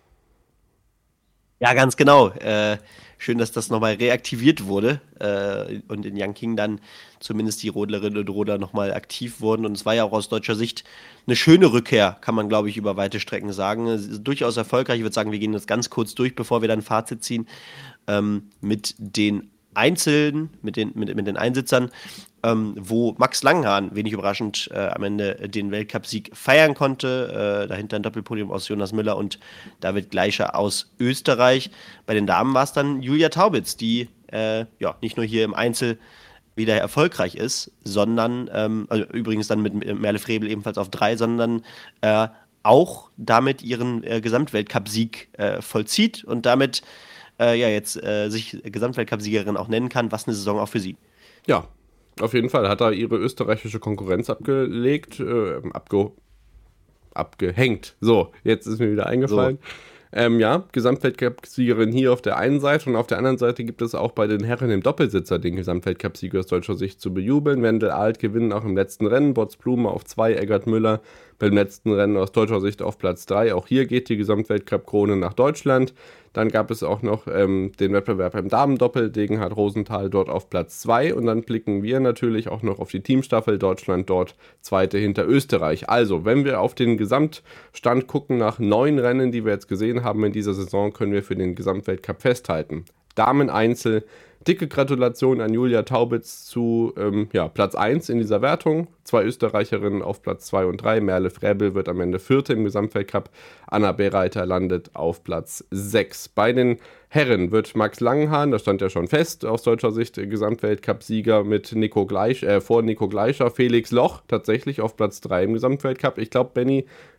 Ja, ganz genau. Äh, schön, dass das nochmal reaktiviert wurde äh, und in Yanqing dann zumindest die Rodlerinnen und Rodler nochmal aktiv wurden. Und es war ja auch aus deutscher Sicht eine schöne Rückkehr, kann man, glaube ich, über weite Strecken sagen. Es ist durchaus erfolgreich. Ich würde sagen, wir gehen das ganz kurz durch, bevor wir dann ein Fazit ziehen, ähm, mit den Einzelnen, mit den, mit, mit den Einsitzern, ähm, wo Max Langenhahn, wenig überraschend, äh, am Ende den Weltcupsieg feiern konnte. Äh, dahinter ein Doppelpodium aus Jonas Müller und David Gleicher aus Österreich. Bei den Damen war es dann Julia Taubitz, die äh, ja nicht nur hier im Einzel wieder erfolgreich ist, sondern, ähm, also übrigens dann mit Merle Frebel ebenfalls auf drei, sondern äh, auch damit ihren äh, Gesamtweltcupsieg äh, vollzieht und damit Äh, ja, jetzt äh, sich Gesamtweltcup-Siegerin auch nennen kann. Was eine Saison auch für sie. Ja, auf jeden Fall. Hat er ihre österreichische Konkurrenz abgelegt, äh, abge abgehängt. So, jetzt ist mir wieder eingefallen. So. Ähm, ja, Gesamtweltcup-Siegerin hier auf der einen Seite und auf der anderen Seite gibt es auch bei den Herren im Doppelsitzer den Gesamtweltcup-Sieger aus deutscher Sicht zu bejubeln. Wendel Alt gewinnen auch im letzten Rennen, Bots Blume auf zwei, Eggert Müller beim letzten Rennen aus deutscher Sicht auf Platz drei. Auch hier geht die Gesamtweltcup-Krone nach Deutschland. Dann gab es auch noch ähm, den Wettbewerb im Damendoppel, Degenhard Rosenthal dort auf Platz zwei und dann blicken wir natürlich auch noch auf die Teamstaffel, Deutschland dort zweite hinter Österreich. Also, wenn wir auf den Gesamtstand gucken nach neun Rennen, die wir jetzt gesehen haben in dieser Saison, können wir für den Gesamtweltcup festhalten. Damen-Einzel, dicke Gratulation an Julia Taubitz zu ähm, ja, Platz eins in dieser Wertung. Zwei Österreicherinnen auf Platz zwei und drei. Merle Frebel wird am Ende Vierte im Gesamtweltcup. Anna Bereiter landet auf Platz sechs. Bei den Herren wird Max Langenhahn, das stand ja schon fest, aus deutscher Sicht Gesamtweltcup-Sieger mit Nico Gleich, äh, vor Nico Gleicher. Felix Loch tatsächlich auf Platz drei im Gesamtweltcup. Ich glaube, Benny,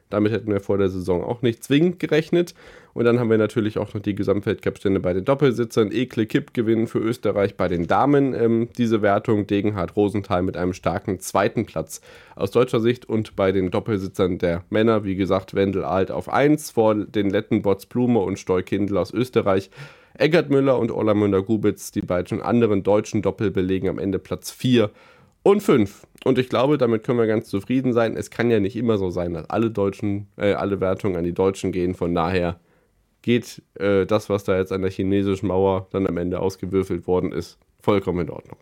Damit hätten wir vor der Saison auch nicht zwingend gerechnet. Und dann haben wir natürlich auch noch die Gesamtweltcup-Stände bei den Doppelsitzern. Ekle Kipp gewinnen für Österreich bei den Damen ähm, diese Wertung. Degenhardt Rosenthal mit einem starken zweiten Platz aus deutscher Sicht. Und bei den Doppelsitzern der Männer, wie gesagt, Wendel Alt auf eins vor den Letten Bots Blume und Stoy Kindl aus Österreich. Eggert Müller und Orlamünder Gubitz, die beiden anderen deutschen Doppel, belegen am Ende Platz vier und fünf. Und ich glaube, damit können wir ganz zufrieden sein. Es kann ja nicht immer so sein, dass alle Deutschen, äh, alle Wertungen an die Deutschen gehen. Von daher geht äh, das, was da jetzt an der chinesischen Mauer dann am Ende ausgewürfelt worden ist, vollkommen in Ordnung.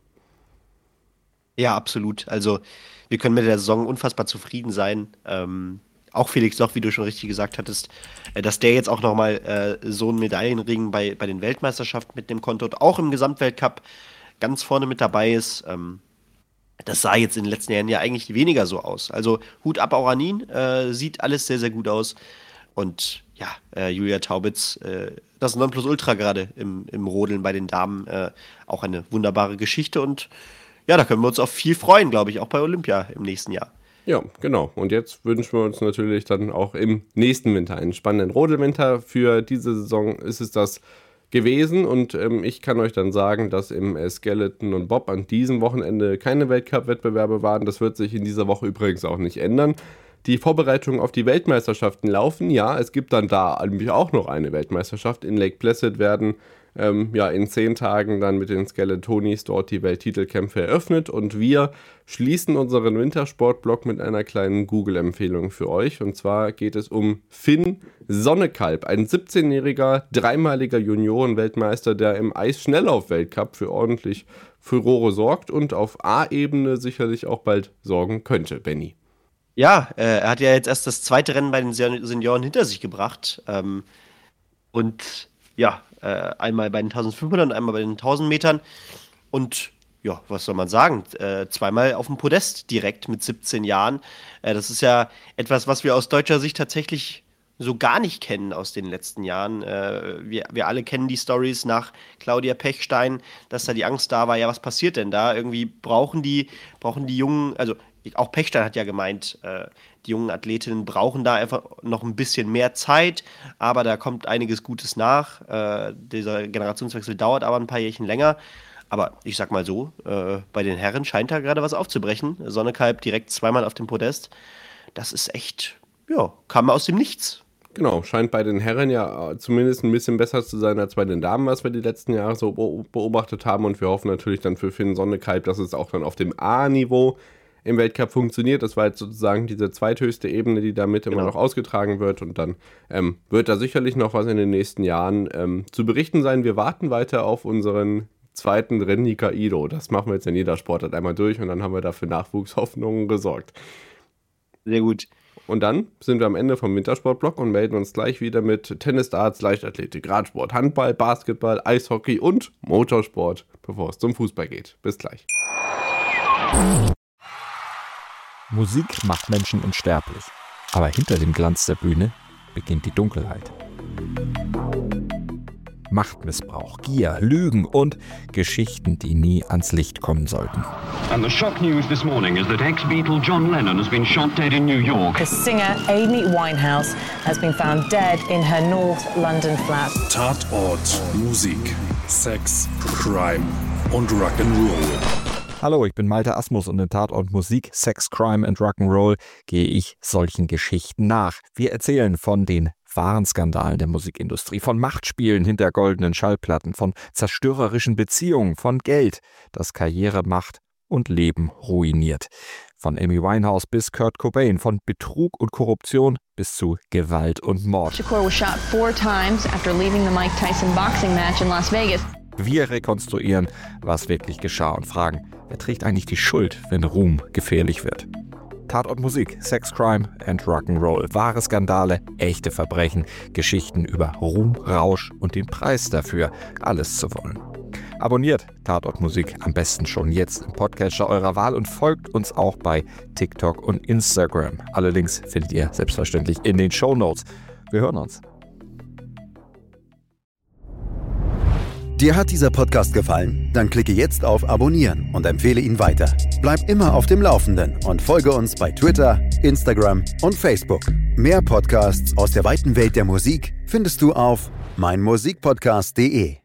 Ja, absolut. Also wir können mit der Saison unfassbar zufrieden sein. Ähm, auch Felix Loch, wie du schon richtig gesagt hattest, äh, dass der jetzt auch nochmal äh, so einen Medaillenring bei, bei den Weltmeisterschaften mitnehmen konnte und auch im Gesamtweltcup ganz vorne mit dabei ist. Ähm, Das sah jetzt in den letzten Jahren ja eigentlich weniger so aus. Also Hut ab auch an ihn, äh, sieht alles sehr, sehr gut aus. Und ja, äh, Julia Taubitz, äh, das Nonplusultra gerade im, im Rodeln bei den Damen, äh, auch eine wunderbare Geschichte. Und ja, da können wir uns auf viel freuen, glaube ich, auch bei Olympia im nächsten Jahr. Ja, genau. Und jetzt wünschen wir uns natürlich dann auch im nächsten Winter einen spannenden Rodelwinter. Für diese Saison ist es das gewesen und ähm, ich kann euch dann sagen, dass im äh, Skeleton und Bob an diesem Wochenende keine Weltcup-Wettbewerbe waren. Das wird sich in dieser Woche übrigens auch nicht ändern. Die Vorbereitungen auf die Weltmeisterschaften laufen. Ja, es gibt dann da nämlich auch noch eine Weltmeisterschaft. In Lake Placid werden ähm, ja in zehn Tagen dann mit den Skeletonis dort die Welttitelkämpfe eröffnet und wir schließen unseren Wintersportblock mit einer kleinen Google-Empfehlung für euch. Und zwar geht es um Finn Sonnekalb, ein siebzehnjähriger, dreimaliger Junioren-Weltmeister, der im Eisschnelllauf-Weltcup für ordentlich Furore sorgt und auf A-Ebene sicherlich auch bald sorgen könnte, Benny. Ja, äh, er hat ja jetzt erst das zweite Rennen bei den Senioren hinter sich gebracht. Ähm, und ja, äh, einmal bei den eintausendfünfhundert und einmal bei den tausend Metern. Und ja, was soll man sagen? Äh, zweimal auf dem Podest direkt mit siebzehn Jahren. Äh, das ist ja etwas, was wir aus deutscher Sicht tatsächlich so gar nicht kennen aus den letzten Jahren. Äh, wir, wir alle kennen die Stories nach Claudia Pechstein, dass da die Angst da war, ja, was passiert denn da? Irgendwie brauchen die, brauchen die Jungen, also auch Pechstein hat ja gemeint, äh, die jungen Athletinnen brauchen da einfach noch ein bisschen mehr Zeit, aber da kommt einiges Gutes nach. Äh, dieser Generationswechsel dauert aber ein paar Jährchen länger. Aber ich sag mal so, äh, bei den Herren scheint da gerade was aufzubrechen. Sonnekalb direkt zweimal auf dem Podest. Das ist echt, ja, kam aus dem Nichts. Genau, scheint bei den Herren ja zumindest ein bisschen besser zu sein als bei den Damen, was wir die letzten Jahre so beobachtet haben. Und wir hoffen natürlich dann für Finn Sonnekalb, dass es auch dann auf dem A-Niveau im Weltcup funktioniert. Das war jetzt sozusagen diese zweithöchste Ebene, die damit immer genau. noch ausgetragen wird. Und dann ähm, wird da sicherlich noch was in den nächsten Jahren ähm, zu berichten sein. Wir warten weiter auf unseren zweiten Ren Nikaido. Das machen wir jetzt in jeder Sportart einmal durch und dann haben wir dafür Nachwuchshoffnungen gesorgt. Sehr gut. Und dann sind wir am Ende vom Wintersportblock und melden uns gleich wieder mit Tennis, Darts, Leichtathletik, Radsport, Handball, Basketball, Eishockey und Motorsport, bevor es zum Fußball geht. Bis gleich. Musik macht Menschen unsterblich. Aber hinter dem Glanz der Bühne beginnt die Dunkelheit. Machtmissbrauch, Gier, Lügen und Geschichten, die nie ans Licht kommen sollten. And the shock news this morning is that ex-Beatle John Lennon has been shot dead in New York. The singer Amy Winehouse has been found dead in her North London flat. Tatort, Musik, Sex, Crime und Rock'n'Roll. Hallo, ich bin Malte Asmus und in Tatort Musik, Sex, Crime and Rock'n'Roll gehe ich solchen Geschichten nach. Wir erzählen von den wahren Skandalen der Musikindustrie, von Machtspielen hinter goldenen Schallplatten, von zerstörerischen Beziehungen, von Geld, das Karriere, Macht und Leben ruiniert. Von Amy Winehouse bis Kurt Cobain, von Betrug und Korruption bis zu Gewalt und Mord. Shakur was shot four times after leaving the Mike Tyson boxing match in Las Vegas. Wir rekonstruieren, was wirklich geschah und fragen, wer trägt eigentlich die Schuld, wenn Ruhm gefährlich wird? Tatort Musik, Sex, Crime and Rock'n'Roll. Wahre Skandale, echte Verbrechen, Geschichten über Ruhm, Rausch und den Preis dafür, alles zu wollen. Abonniert Tatort Musik am besten schon jetzt im Podcatcher eurer Wahl und folgt uns auch bei TikTok und Instagram. Alle Links findet ihr selbstverständlich in den Shownotes. Wir hören uns. Dir hat dieser Podcast gefallen? Dann klicke jetzt auf Abonnieren und empfehle ihn weiter. Bleib immer auf dem Laufenden und folge uns bei Twitter, Instagram und Facebook. Mehr Podcasts aus der weiten Welt der Musik findest du auf meinmusikpodcast punkt de.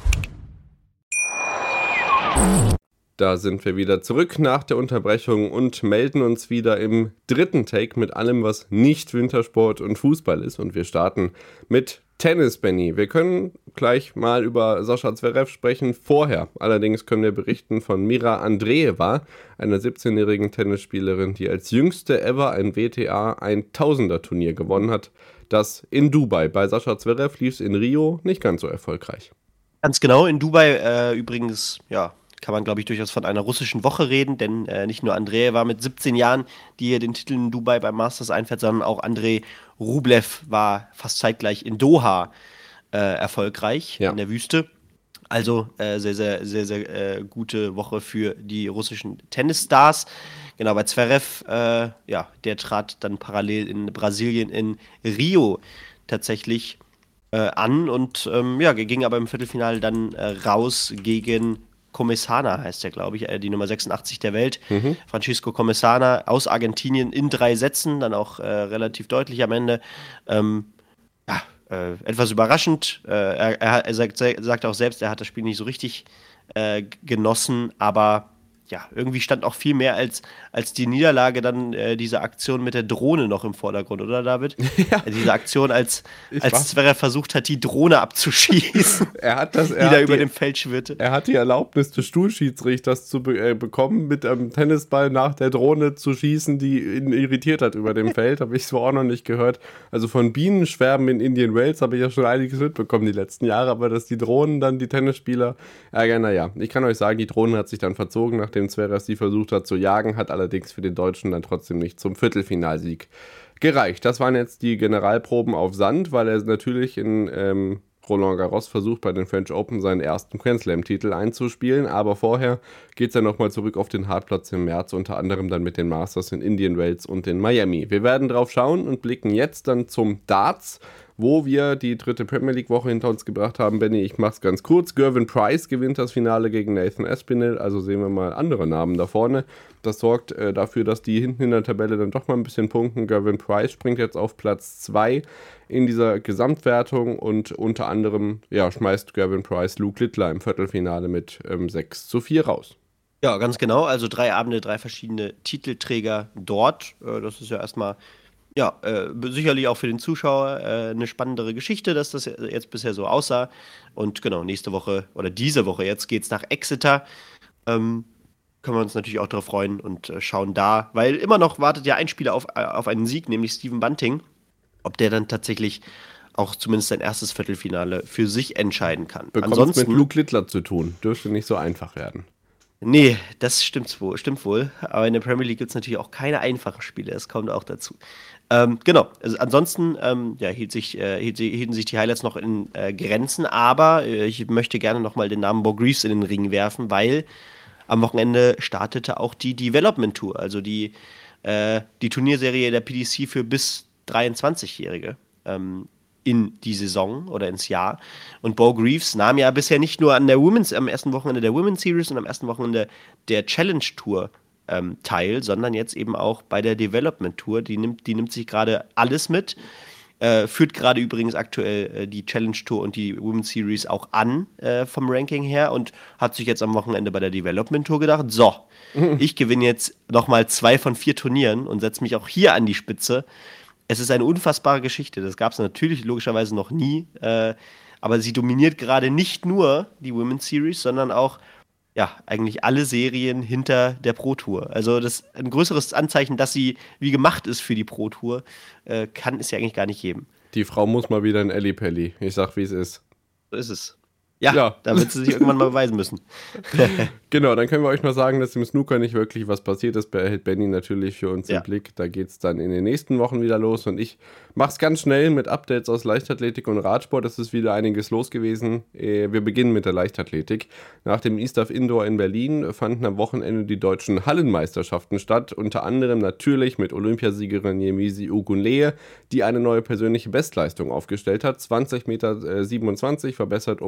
Da sind wir wieder zurück nach der Unterbrechung und melden uns wieder im dritten Take mit allem, was nicht Wintersport und Fußball ist. Und wir starten mit Tennis, Benny. Wir können gleich mal über Sascha Zverev sprechen. Vorher allerdings können wir berichten von Mira Andreeva, einer siebzehnjährigen Tennisspielerin, die als jüngste ever ein W T A tausender-Turnier gewonnen hat. Das in Dubai. Bei Sascha Zverev lief es in Rio nicht ganz so erfolgreich. Ganz genau, in Dubai äh, übrigens, ja, kann man, glaube ich, durchaus von einer russischen Woche reden, denn äh, nicht nur Andreeva war mit siebzehn Jahren, die hier den Titel in Dubai beim Masters einfährt, sondern auch Andrei Rublev war fast zeitgleich in Doha äh, erfolgreich, ja, in der Wüste. Also äh, sehr, sehr, sehr, sehr äh, gute Woche für die russischen Tennisstars. Genau, bei Zverev, äh, ja, der trat dann parallel in Brasilien in Rio tatsächlich äh, an und ähm, ja, ging aber im Viertelfinale dann äh, raus gegen Começana, heißt der, glaube ich, die Nummer sechsundachtzig der Welt. Mhm. Francisco Começana aus Argentinien in drei Sätzen, dann auch äh, relativ deutlich am Ende. Ähm, ja, äh, etwas überraschend. Äh, er er, er sagt, sagt auch selbst, er hat das Spiel nicht so richtig äh, genossen, aber ja, irgendwie stand auch viel mehr als, als die Niederlage dann äh, diese Aktion mit der Drohne noch im Vordergrund, oder David? Ja. Äh, diese Aktion, als, als Zverev versucht hat, die Drohne abzuschießen, er hat das, er die da hat über die, dem Feld schwirrte. Er hat die Erlaubnis des Stuhlschiedsrichters zu be- äh, bekommen, mit einem Tennisball nach der Drohne zu schießen, die ihn irritiert hat über dem Feld. Habe ich so auch noch nicht gehört. Also von Bienenschwärmen in Indian Wells habe ich ja schon einiges mitbekommen die letzten Jahre, aber dass die Drohnen dann die Tennisspieler ärgern, naja. Ich kann euch sagen, die Drohne hat sich dann verzogen, nach dem Zverev sie versucht hat zu jagen, hat allerdings für den Deutschen dann trotzdem nicht zum Viertelfinalsieg gereicht. Das waren jetzt die Generalproben auf Sand, weil er natürlich in ähm, Roland Garros versucht, bei den French Open seinen ersten Grand Slam-Titel einzuspielen, aber vorher geht es ja nochmal zurück auf den Hartplatz im März, unter anderem dann mit den Masters in Indian Wells und in Miami. Wir werden drauf schauen und blicken jetzt dann zum Darts, wo wir die dritte Premier League-Woche hinter uns gebracht haben. Benny, ich mach's ganz kurz. Gervin Price gewinnt das Finale gegen Nathan Aspinall, also sehen wir mal andere Namen da vorne. Das sorgt äh, dafür, dass die hinten in der Tabelle dann doch mal ein bisschen punkten. Gervin Price springt jetzt auf Platz zwei in dieser Gesamtwertung und unter anderem ja, schmeißt Gervin Price Luke Littler im Viertelfinale mit ähm, sechs zu vier raus. Ja, ganz genau. Also drei Abende, drei verschiedene Titelträger dort. Äh, das ist ja erstmal Ja, äh, sicherlich auch für den Zuschauer äh, eine spannendere Geschichte, dass das jetzt bisher so aussah. Und genau, nächste Woche oder diese Woche jetzt geht's nach Exeter. Ähm, können wir uns natürlich auch darauf freuen und äh, schauen da, weil immer noch wartet ja ein Spieler auf, äh, auf einen Sieg, nämlich Stephen Bunting. Ob der dann tatsächlich auch zumindest sein erstes Viertelfinale für sich entscheiden kann. Bekommt Ansonsten mit Luke Littler zu tun. Dürfte nicht so einfach werden. Nee, das stimmt wohl, stimmt wohl. Aber in der Premier League gibt es natürlich auch keine einfachen Spiele. Das kommt auch dazu. Ähm, genau, also ansonsten ähm, ja, hielt sich, äh, hielt, hielten sich die Highlights noch in äh, Grenzen, aber äh, ich möchte gerne nochmal den Namen Bo Greaves in den Ring werfen, weil am Wochenende startete auch die Development Tour, also die, äh, die Turnierserie der P D C für bis dreiundzwanzigjährige ähm, in die Saison oder ins Jahr. Und Bo Greaves nahm ja bisher nicht nur an der Women's, am ersten Wochenende der Women's Series und am ersten Wochenende der Challenge Tour Ähm, teil, sondern jetzt eben auch bei der Development Tour. Die nimmt, die nimmt sich gerade alles mit, äh, führt gerade übrigens aktuell äh, die Challenge Tour und die Women's Series auch an äh, vom Ranking her und hat sich jetzt am Wochenende bei der Development Tour gedacht, so, mhm. ich gewinne jetzt nochmal zwei von vier Turnieren und setze mich auch hier an die Spitze. Es ist eine unfassbare Geschichte, das gab es natürlich logischerweise noch nie, äh, aber sie dominiert gerade nicht nur die Women's Series, sondern auch ja, eigentlich alle Serien hinter der Pro Tour. Also das ein größeres Anzeichen, dass sie wie gemacht ist für die Pro Tour, äh, kann es ja eigentlich gar nicht geben. Die Frau muss mal wieder ein Ellipelli. Ich sag, wie es ist. So ist es. Ja, ja, da wird sie sich irgendwann mal beweisen müssen. Genau, dann können wir euch noch sagen, dass im Snooker nicht wirklich was passiert ist. Behält Benny natürlich für uns ja. im Blick. Da geht es dann in den nächsten Wochen wieder los. Und ich mache es ganz schnell mit Updates aus Leichtathletik und Radsport. Es ist wieder einiges los gewesen. Wir beginnen mit der Leichtathletik. Nach dem ISTAF Indoor in Berlin fanden am Wochenende die deutschen Hallenmeisterschaften statt. Unter anderem natürlich mit Olympiasiegerin Yemisi Ogunleye, die eine neue persönliche Bestleistung aufgestellt hat. zwanzig Meter siebenundzwanzig verbessert um achtzehn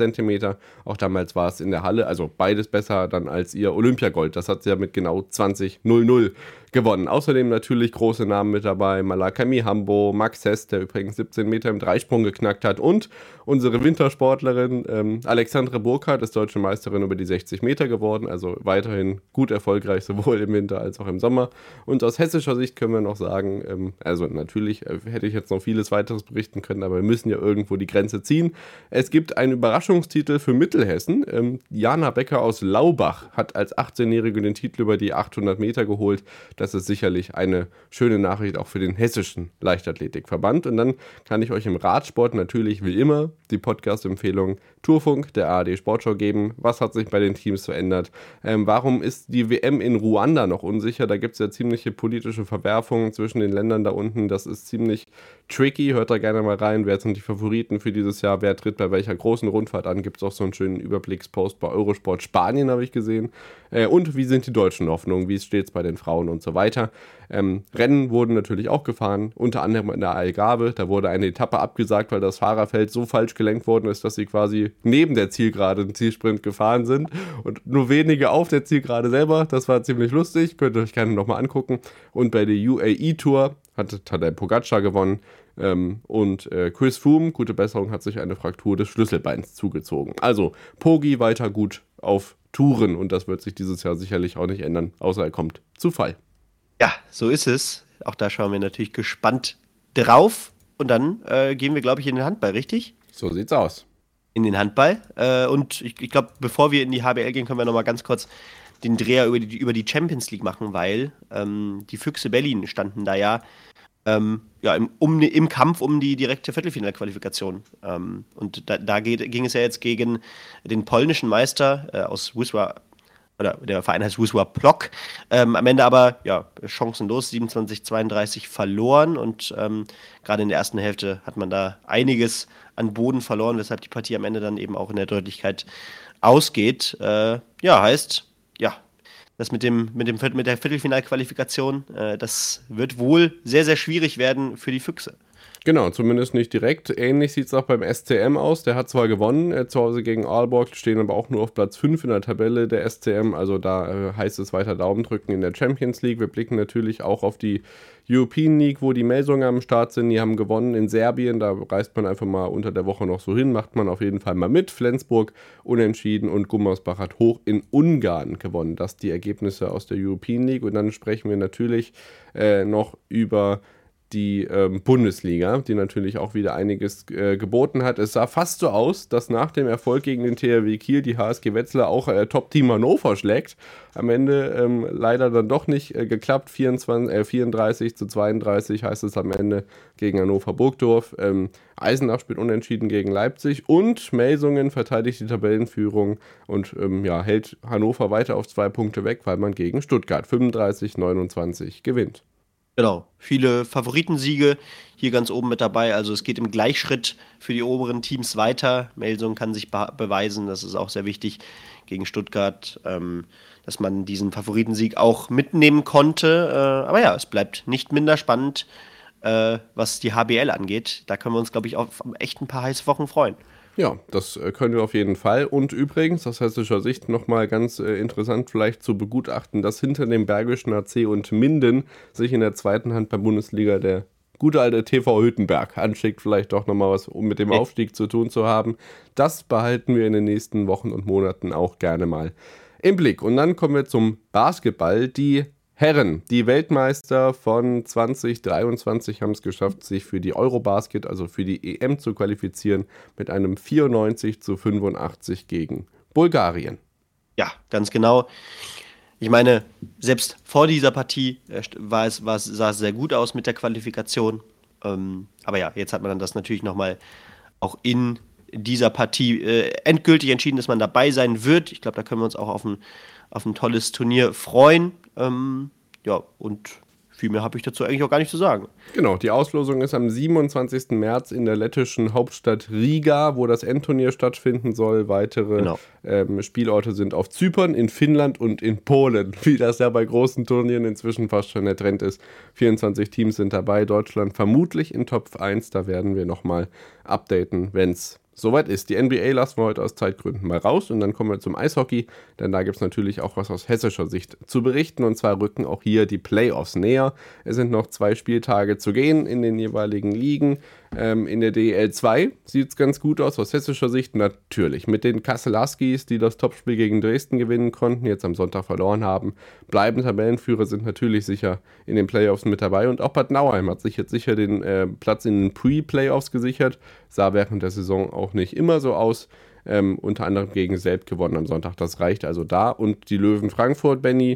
Zentimeter. Auch damals war es in der Halle, also beides besser dann als ihr Olympiagold. Das hat sie ja mit genau zwanzig null null gewonnen. Außerdem natürlich große Namen mit dabei, Malaika Mihambo, Max Hess, der übrigens siebzehn Meter im Dreisprung geknackt hat, und unsere Wintersportlerin ähm, Alexandra Burkhardt ist deutsche Meisterin über die sechzig Meter geworden, also weiterhin gut erfolgreich, sowohl im Winter als auch im Sommer. Und aus hessischer Sicht können wir noch sagen, ähm, also natürlich äh, hätte ich jetzt noch vieles weiteres berichten können, aber wir müssen ja irgendwo die Grenze ziehen. Es gibt einen Überraschungstitel für Mittelhessen. Ähm, Jana Becker aus Laubach hat als achtzehnjährige den Titel über die achthundert Meter geholt. Das ist sicherlich eine schöne Nachricht auch für den hessischen Leichtathletikverband. Und dann kann ich euch im Radsport natürlich wie immer die Podcast-Empfehlung Tourfunk der A R D Sportschau geben. Was hat sich bei den Teams verändert? Ähm, warum ist die W M in Ruanda noch unsicher? Da gibt es ja ziemliche politische Verwerfungen zwischen den Ländern da unten. Das ist ziemlich tricky. Hört da gerne mal rein. Wer sind die Favoriten für dieses Jahr? Wer tritt bei welcher großen Rundfahrt an? Gibt es auch so einen schönen Überblickspost bei Eurosport Spanien, habe ich gesehen. Äh, und wie sind die deutschen Hoffnungen? Wie steht es bei den Frauen und so weiter? Ähm, Rennen wurden natürlich auch gefahren, unter anderem in der Algarve. Da wurde eine Etappe abgesagt, weil das Fahrerfeld so falsch gelenkt worden ist, dass sie quasi neben der Zielgerade einen Zielsprint gefahren sind und nur wenige auf der Zielgerade selber. Das war ziemlich lustig, könnt ihr euch gerne nochmal angucken. Und bei der U A E-Tour hat Tadej Pogacar gewonnen. Ähm, und äh, Chris Froome, gute Besserung, hat sich eine Fraktur des Schlüsselbeins zugezogen. Also Pogi weiter gut auf Touren, und das wird sich dieses Jahr sicherlich auch nicht ändern, außer er kommt zu Fall. Ja, so ist es. Auch da schauen wir natürlich gespannt drauf. Und dann äh, gehen wir, glaube ich, in den Handball, richtig? So sieht's aus. In den Handball. Äh, und ich, ich glaube, bevor wir in die H B L gehen, können wir nochmal ganz kurz den Dreher über die, über die Champions League machen, weil ähm, die Füchse Berlin standen da ja, ähm, ja im, um, im Kampf um die direkte Viertelfinalqualifikation. Ähm, und da, da geht, ging es ja jetzt gegen den polnischen Meister äh, aus Wisła, oder der Verein heißt Wisła Płock, ähm, am Ende aber ja chancenlos, siebenundzwanzig zweiunddreißig verloren, und ähm, gerade in der ersten Hälfte hat man da einiges an Boden verloren, weshalb die Partie am Ende dann eben auch in der Deutlichkeit ausgeht. Äh, ja, heißt, ja, das mit dem, mit dem mit der Viertelfinalqualifikation, äh, das wird wohl sehr, sehr schwierig werden für die Füchse. Genau, zumindest nicht direkt. Ähnlich sieht es auch beim S C M aus. Der hat zwar gewonnen, äh, zu Hause gegen Aalborg, stehen aber auch nur auf Platz fünf in der Tabelle der S C M. Also da äh, heißt es weiter Daumen drücken in der Champions League. Wir blicken natürlich auch auf die European League, wo die Melsungen am Start sind. Die haben gewonnen in Serbien. Da reist man einfach mal unter der Woche noch so hin. Macht man auf jeden Fall mal mit. Flensburg unentschieden und Gummersbach hat hoch in Ungarn gewonnen. Das die Ergebnisse aus der European League. Und dann sprechen wir natürlich äh, noch über die ähm, Bundesliga, die natürlich auch wieder einiges äh, geboten hat. Es sah fast so aus, dass nach dem Erfolg gegen den T H W Kiel die H S G Wetzlar auch äh, Top-Team Hannover schlägt. Am Ende ähm, leider dann doch nicht äh, geklappt. vierundzwanzig, äh, vierunddreißig zu zweiunddreißig heißt es am Ende gegen Hannover Burgdorf. Ähm, Eisenach spielt unentschieden gegen Leipzig, und Melsungen verteidigt die Tabellenführung und ähm, ja, hält Hannover weiter auf zwei Punkte weg, weil man gegen Stuttgart fünfunddreißig neunundzwanzig gewinnt. Genau, viele Favoritensiege hier ganz oben mit dabei. Also es geht im Gleichschritt für die oberen Teams weiter. Melsungen kann sich be- beweisen, das ist auch sehr wichtig gegen Stuttgart, ähm, dass man diesen Favoritensieg auch mitnehmen konnte. Äh, aber ja, es bleibt nicht minder spannend, äh, was die H B L angeht. Da können wir uns, glaube ich, auf echt ein paar heiße Wochen freuen. Ja, das können wir auf jeden Fall. Und übrigens, aus hessischer Sicht nochmal ganz äh, interessant vielleicht zu begutachten, dass hinter dem Bergischen A C und Minden sich in der zweiten Handball-Bundesliga der gute alte T V Hüttenberg anschickt, vielleicht doch nochmal was, um mit dem Aufstieg zu tun zu haben. Das behalten wir in den nächsten Wochen und Monaten auch gerne mal im Blick. Und dann kommen wir zum Basketball. Die Herren, die Weltmeister von zwanzig dreiundzwanzig, haben es geschafft, sich für die Eurobasket, also für die E M zu qualifizieren, mit einem vierundneunzig zu fünfundachtzig gegen Bulgarien. Ja, ganz genau. Ich meine, selbst vor dieser Partie war es, war es, sah es sehr gut aus mit der Qualifikation. Ähm, aber ja, jetzt hat man dann das natürlich nochmal auch in dieser Partie äh, endgültig entschieden, dass man dabei sein wird. Ich glaube, da können wir uns auch auf ein, auf ein tolles Turnier freuen. Ähm, ja, und viel mehr habe ich dazu eigentlich auch gar nicht zu sagen. Genau, die Auslosung ist am siebenundzwanzigsten März in der lettischen Hauptstadt Riga, wo das Endturnier stattfinden soll. Weitere genau. ähm, Spielorte sind auf Zypern, in Finnland und in Polen, wie das ja bei großen Turnieren inzwischen fast schon der Trend ist. vierundzwanzig Teams sind dabei, Deutschland vermutlich in Top eins, da werden wir nochmal updaten, wenn es soweit ist. Die N B A lassen wir heute aus Zeitgründen mal raus und dann kommen wir zum Eishockey, denn da gibt es natürlich auch was aus hessischer Sicht zu berichten und zwar rücken auch hier die Playoffs näher. Es sind noch zwei Spieltage zu gehen in den jeweiligen Ligen. Ähm, in der D E L zwei sieht es ganz gut aus, aus hessischer Sicht natürlich. Mit den Kassel Huskies, die das Topspiel gegen Dresden gewinnen konnten, jetzt am Sonntag verloren haben, bleiben Tabellenführer, sind natürlich sicher in den Playoffs mit dabei und auch Bad Nauheim hat sich jetzt sicher den äh, Platz in den Pre-Playoffs gesichert, sah während der Saison auch nicht immer so aus, ähm, unter anderem gegen Selb gewonnen am Sonntag, das reicht also da und die Löwen Frankfurt, Benny,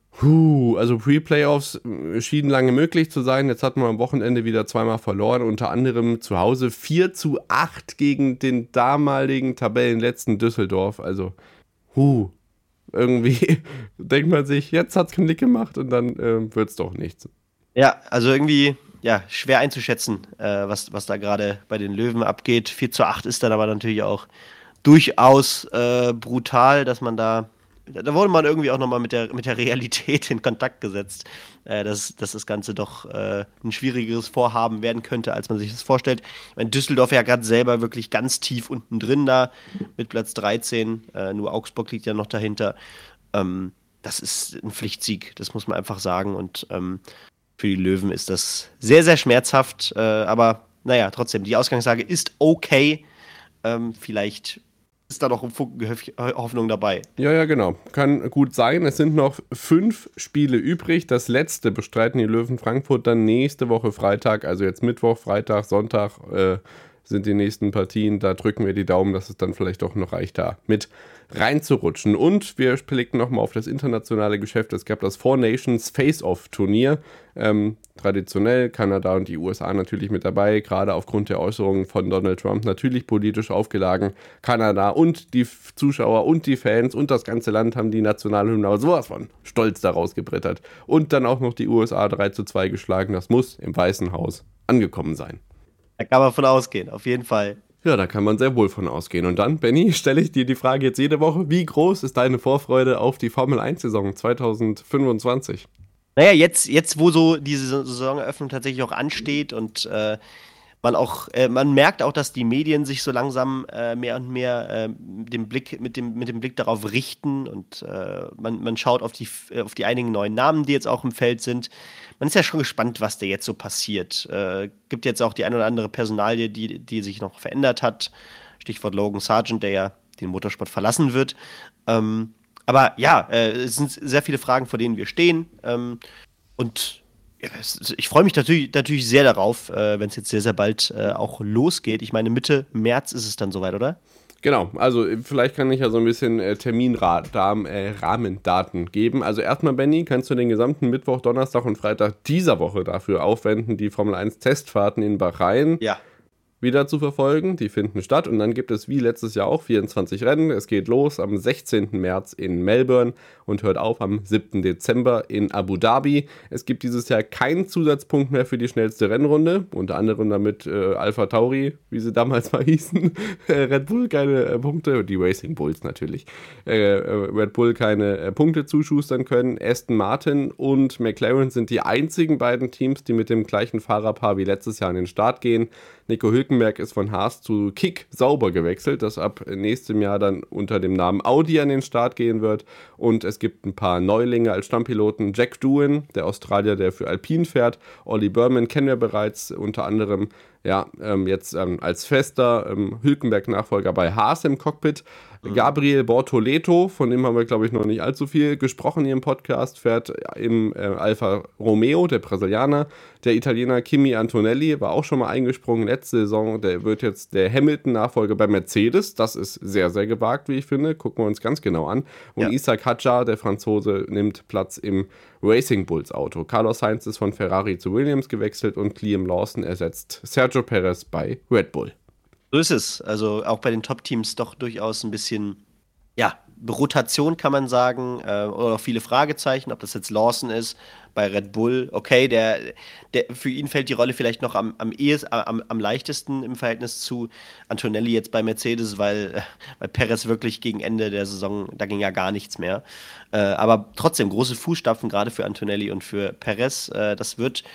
Puh, also Pre-Playoffs schienen lange möglich zu sein. Jetzt hatten wir am Wochenende wieder zweimal verloren, unter anderem zu Hause vier zu acht gegen den damaligen Tabellenletzten Düsseldorf. Also, huh, irgendwie denkt man sich, jetzt hat's Klick gemacht und dann äh, wird's doch nichts. Ja, also irgendwie ja, schwer einzuschätzen, äh, was, was da gerade bei den Löwen abgeht. vier zu acht ist dann aber natürlich auch durchaus äh, brutal, dass man da Da wurde man irgendwie auch nochmal mit der, mit der Realität in Kontakt gesetzt, äh, dass, dass das Ganze doch äh, ein schwierigeres Vorhaben werden könnte, als man sich das vorstellt. Ich meine, Düsseldorf ja gerade selber wirklich ganz tief unten drin da mit Platz dreizehn, äh, nur Augsburg liegt ja noch dahinter. Ähm, das ist ein Pflichtsieg, das muss man einfach sagen und ähm, für die Löwen ist das sehr, sehr schmerzhaft, äh, aber naja, trotzdem, die Ausgangslage ist okay, ähm, vielleicht ist da noch ein Funken Hoffnung dabei. Ja, ja, genau. Kann gut sein. Es sind noch fünf Spiele übrig. Das letzte bestreiten die Löwen Frankfurt dann nächste Woche Freitag. Also jetzt Mittwoch, Freitag, Sonntag äh, sind die nächsten Partien. Da drücken wir die Daumen, dass es dann vielleicht doch noch reicht, da mit reinzurutschen. Und wir blicken nochmal auf das internationale Geschäft. Es gab das Four Nations Face-Off-Turnier. Ähm, traditionell Kanada und die U S A natürlich mit dabei, gerade aufgrund der Äußerungen von Donald Trump natürlich politisch aufgeladen. Kanada und die Zuschauer und die Fans und das ganze Land haben die Nationalhymne aber sowas von stolz daraus gebrittert. Und dann auch noch die U S A drei zu zwei geschlagen. Das muss im Weißen Haus angekommen sein. Da kann man von ausgehen, auf jeden Fall. Ja, da kann man sehr wohl von ausgehen. Und dann, Benny, stelle ich dir die Frage jetzt jede Woche, wie groß ist deine Vorfreude auf die Formel eins Saison zwanzig fünfundzwanzig? Naja, jetzt, jetzt wo so diese Saisoneröffnung tatsächlich auch ansteht und äh, man auch, äh, man merkt auch, dass die Medien sich so langsam äh, mehr und mehr äh, den Blick, mit, dem, mit dem Blick darauf richten und äh, man, man schaut auf die, auf die einigen neuen Namen, die jetzt auch im Feld sind. Man ist ja schon gespannt, was da jetzt so passiert. Äh, gibt jetzt auch die ein oder andere Personalie, die, die sich noch verändert hat. Stichwort Logan Sargent, der ja den Motorsport verlassen wird. Ähm, aber ja, äh, es sind sehr viele Fragen, vor denen wir stehen. Ähm, und ja, es, ich freue mich natürlich, natürlich sehr darauf, äh, wenn es jetzt sehr, sehr bald äh, auch losgeht. Ich meine, Mitte März ist es dann soweit, oder? Genau, also vielleicht kann ich ja so ein bisschen äh, Terminrahmen, äh, Rahmendaten geben. Also erstmal, Benny, kannst du den gesamten Mittwoch, Donnerstag und Freitag dieser Woche dafür aufwenden, die Formel eins Testfahrten in Bahrain ja. wieder zu verfolgen. Die finden statt und dann gibt es wie letztes Jahr auch vierundzwanzig Rennen. Es geht los am sechzehnten März in Melbourne und hört auf am siebten Dezember in Abu Dhabi. Es gibt dieses Jahr keinen Zusatzpunkt mehr für die schnellste Rennrunde, unter anderem damit äh, Alpha Tauri, wie sie damals mal hießen, Red Bull keine äh, Punkte, die Racing Bulls natürlich, äh, Red Bull keine äh, Punkte zuschustern können. Aston Martin und McLaren sind die einzigen beiden Teams, die mit dem gleichen Fahrerpaar wie letztes Jahr an den Start gehen. Nico Hülkenberg ist von Haas zu Kick sauber gewechselt, das ab nächstem Jahr dann unter dem Namen Audi an den Start gehen wird. Und es gibt ein paar Neulinge als Stammpiloten. Jack Doohan, der Australier, der für Alpine fährt. Ollie Berman kennen wir bereits, unter anderem ja, ähm, jetzt ähm, als fester ähm, Hülkenberg-Nachfolger bei Haas im Cockpit. Gabriel Bortoleto, von dem haben wir, glaube ich, noch nicht allzu viel gesprochen hier im Podcast, fährt im äh, Alfa Romeo, der Brasilianer. Der Italiener Kimi Antonelli war auch schon mal eingesprungen letzte Saison. Der wird jetzt der Hamilton-Nachfolger bei Mercedes. Das ist sehr, sehr gewagt, wie ich finde. Gucken wir uns ganz genau an. Und ja. Isaac Hadjar, der Franzose, nimmt Platz im Racing Bulls Auto. Carlos Sainz ist von Ferrari zu Williams gewechselt und Liam Lawson ersetzt Sergio Perez bei Red Bull. So ist es. Also auch bei den Top-Teams doch durchaus ein bisschen, ja, Rotation kann man sagen, äh, oder auch viele Fragezeichen, ob das jetzt Lawson ist bei Red Bull. Okay, der, der, für ihn fällt die Rolle vielleicht noch am, am, ehes, am, am leichtesten im Verhältnis zu Antonelli jetzt bei Mercedes, weil, weil Perez wirklich gegen Ende der Saison, da ging ja gar nichts mehr. Äh, aber trotzdem große Fußstapfen, gerade für Antonelli und für Perez. Äh, das wird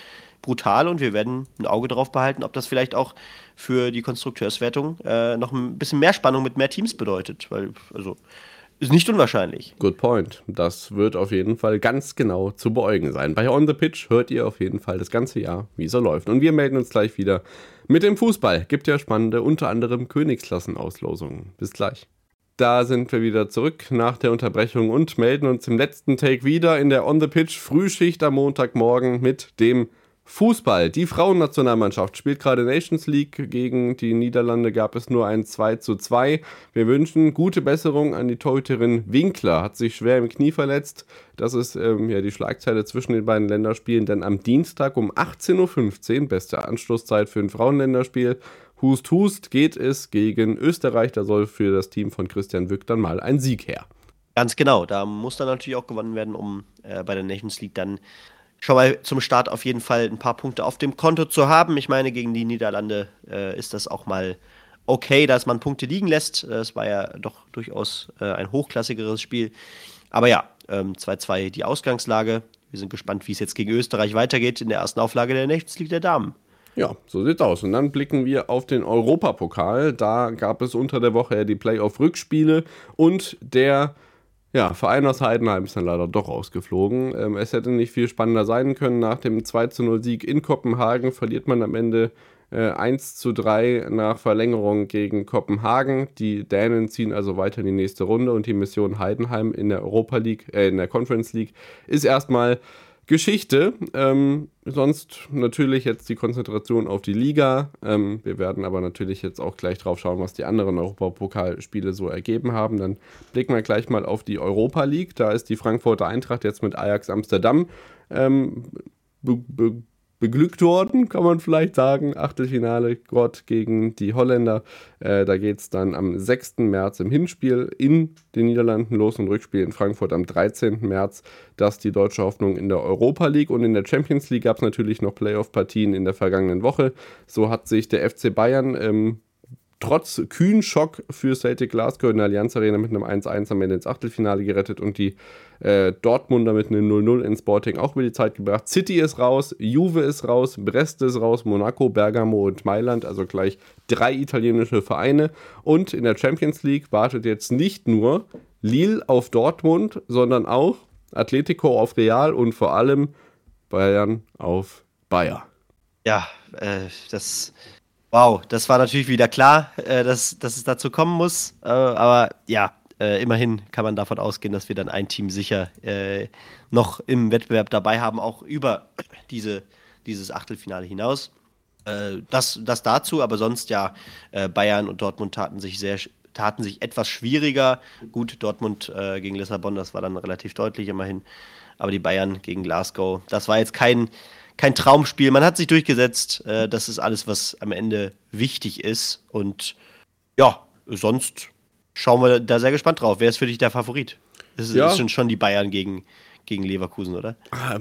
brutal und wir werden ein Auge drauf behalten, ob das vielleicht auch für die Konstrukteurswertung äh, noch ein bisschen mehr Spannung mit mehr Teams bedeutet. Weil, also, ist nicht unwahrscheinlich. Good point. Das wird auf jeden Fall ganz genau zu beäugen sein. Bei On the Pitch hört ihr auf jeden Fall das ganze Jahr, wie es so läuft. Und wir melden uns gleich wieder mit dem Fußball. Gibt ja spannende, unter anderem Königsklassenauslosungen. Bis gleich. Da sind wir wieder zurück nach der Unterbrechung und melden uns im letzten Take wieder in der On the Pitch Frühschicht am Montagmorgen mit dem Fußball. Die Frauennationalmannschaft spielt gerade Nations League. Gegen die Niederlande gab es nur ein zwei zu zwei. Wir wünschen gute Besserung an die Torhüterin Winkler. Hat sich schwer im Knie verletzt. Das ist ähm, ja die Schlagzeile zwischen den beiden Länderspielen. Denn am Dienstag um achtzehn Uhr fünfzehn, beste Anstoßzeit für ein Frauenländerspiel, Hust, Hust, geht es gegen Österreich. Da soll für das Team von Christian Wück dann mal ein Sieg her. Ganz genau. Da muss dann natürlich auch gewonnen werden, um äh, bei der Nations League dann schon mal zum Start auf jeden Fall ein paar Punkte auf dem Konto zu haben. Ich meine, gegen die Niederlande äh, ist das auch mal okay, dass man Punkte liegen lässt. Es war ja doch durchaus äh, ein hochklassigeres Spiel. Aber ja, ähm, zwei zu zwei die Ausgangslage. Wir sind gespannt, wie es jetzt gegen Österreich weitergeht in der ersten Auflage der Nations League der Damen. Ja, so sieht's aus. Und dann blicken wir auf den Europapokal. Da gab es unter der Woche ja die Playoff-Rückspiele und der Ja, Verein aus Heidenheim ist dann leider doch rausgeflogen. Ähm, es hätte nicht viel spannender sein können. Nach dem zwei zu null Sieg in Kopenhagen verliert man am Ende äh, eins zu drei nach Verlängerung gegen Kopenhagen. Die Dänen ziehen also weiter in die nächste Runde und die Mission Heidenheim in der Europa League, äh, in der Conference League ist erstmal Geschichte. Ähm, sonst natürlich jetzt die Konzentration auf die Liga. Ähm, wir werden aber natürlich jetzt auch gleich drauf schauen, was die anderen Europapokalspiele so ergeben haben. Dann blicken wir gleich mal auf die Europa League. Da ist die Frankfurter Eintracht jetzt mit Ajax Amsterdam ähm, be- be- beglückt worden, kann man vielleicht sagen. Achtelfinale Gott gegen die Holländer. Äh, da geht es dann am sechsten März im Hinspiel in den Niederlanden los und Rückspiel in Frankfurt am dreizehnten März. Das ist die deutsche Hoffnung in der Europa League. Und in der Champions League gab es natürlich noch Playoff-Partien in der vergangenen Woche. So hat sich der F C Bayern ähm, trotz kühnen Schock für Celtic Glasgow in der Allianz Arena mit einem eins eins am Ende ins Achtelfinale gerettet und die äh, Dortmunder mit einem null null in Sporting auch über die Zeit gebracht. City ist raus, Juve ist raus, Brest ist raus, Monaco, Bergamo und Mailand, also gleich drei italienische Vereine. Und in der Champions League wartet jetzt nicht nur Lille auf Dortmund, sondern auch Atletico auf Real und vor allem Bayern auf Bayer. Ja, äh, das... Wow, das war natürlich wieder klar, äh, dass, dass es dazu kommen muss. Äh, aber ja, äh, immerhin kann man davon ausgehen, dass wir dann ein Team sicher äh, noch im Wettbewerb dabei haben, auch über diese, dieses Achtelfinale hinaus. Äh, das, das dazu, aber sonst ja, äh, Bayern und Dortmund taten sich sehr taten sich etwas schwieriger. Gut, Dortmund äh, gegen Lissabon, das war dann relativ deutlich immerhin. Aber die Bayern gegen Glasgow, das war jetzt kein Kein Traumspiel, man hat sich durchgesetzt, äh, das ist alles, was am Ende wichtig ist und ja, sonst schauen wir da sehr gespannt drauf. Wer ist für dich der Favorit? Das ist, ja. ist schon, schon die Bayern gegen, gegen Leverkusen, oder?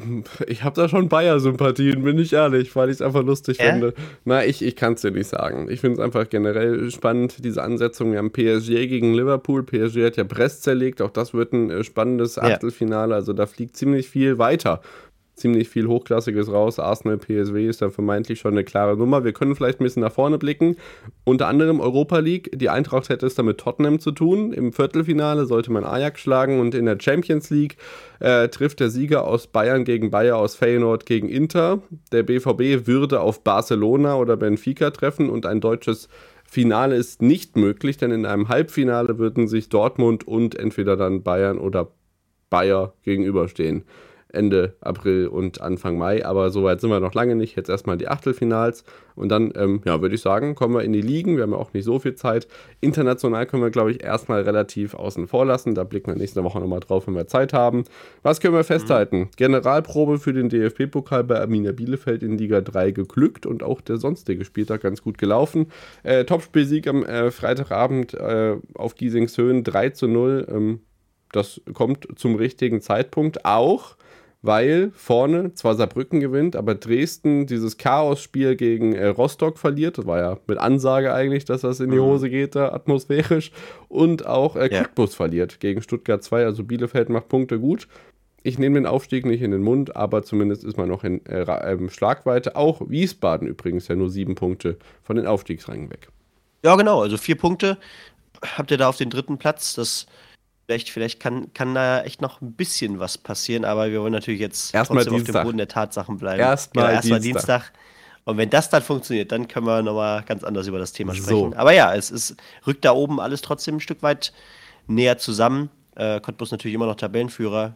Ich habe da schon Bayer-Sympathien, bin ich ehrlich, weil ich es einfach lustig äh? finde. Na, ich, ich kann es dir nicht sagen. Ich finde es einfach generell spannend, diese Ansetzung. Wir haben P S G gegen Liverpool. P S G hat ja Brest zerlegt, auch das wird ein spannendes Achtelfinale, ja. Also da fliegt ziemlich viel weiter. Ziemlich viel Hochklassiges raus. Arsenal, P S V ist da vermeintlich schon eine klare Nummer. Wir können vielleicht ein bisschen nach vorne blicken. Unter anderem Europa League. Die Eintracht hätte es da mit Tottenham zu tun. Im Viertelfinale sollte man Ajax schlagen. Und in der Champions League äh, trifft der Sieger aus Bayern gegen Bayer, aus Feyenoord gegen Inter. Der B V B würde auf Barcelona oder Benfica treffen. Und ein deutsches Finale ist nicht möglich, denn in einem Halbfinale würden sich Dortmund und entweder dann Bayern oder Bayer gegenüberstehen. Ende April und Anfang Mai, aber soweit sind wir noch lange nicht. Jetzt erstmal die Achtelfinals und dann, ähm, ja, würde ich sagen, kommen wir in die Ligen. Wir haben ja auch nicht so viel Zeit. International können wir, glaube ich, erstmal relativ außen vor lassen. Da blicken wir nächste Woche nochmal drauf, wenn wir Zeit haben. Was können wir festhalten? Mhm. Generalprobe für den D F B-Pokal bei Arminia Bielefeld in Liga drei geglückt und auch der sonstige Spieltag ganz gut gelaufen. Äh, Topspielsieg am äh, Freitagabend äh, auf Giesingshöhen drei zu null. Ähm, das kommt zum richtigen Zeitpunkt auch, weil vorne zwar Saarbrücken gewinnt, aber Dresden dieses Chaos-Spiel gegen äh, Rostock verliert. Das war ja mit Ansage eigentlich, dass das in die Hose geht, da atmosphärisch. Und auch äh, Cottbus ja. verliert gegen Stuttgart zwei. Also Bielefeld macht Punkte gut. ich nehme den Aufstieg nicht in den Mund, aber zumindest ist man noch in äh, äh, Schlagweite. Auch Wiesbaden übrigens ja nur sieben Punkte von den Aufstiegsrängen weg. Ja, genau, also vier Punkte habt ihr da auf den dritten Platz. Das vielleicht, vielleicht kann, kann da echt noch ein bisschen was passieren, aber wir wollen natürlich jetzt erstmal trotzdem Dienstag. auf dem Boden der Tatsachen bleiben. Erstmal genau, erstmal Dienstag. Dienstag. Und wenn das dann funktioniert, dann können wir nochmal ganz anders über das Thema sprechen. So. Aber ja, es ist, rückt da oben alles trotzdem ein Stück weit näher zusammen. Äh, Cottbus natürlich immer noch Tabellenführer.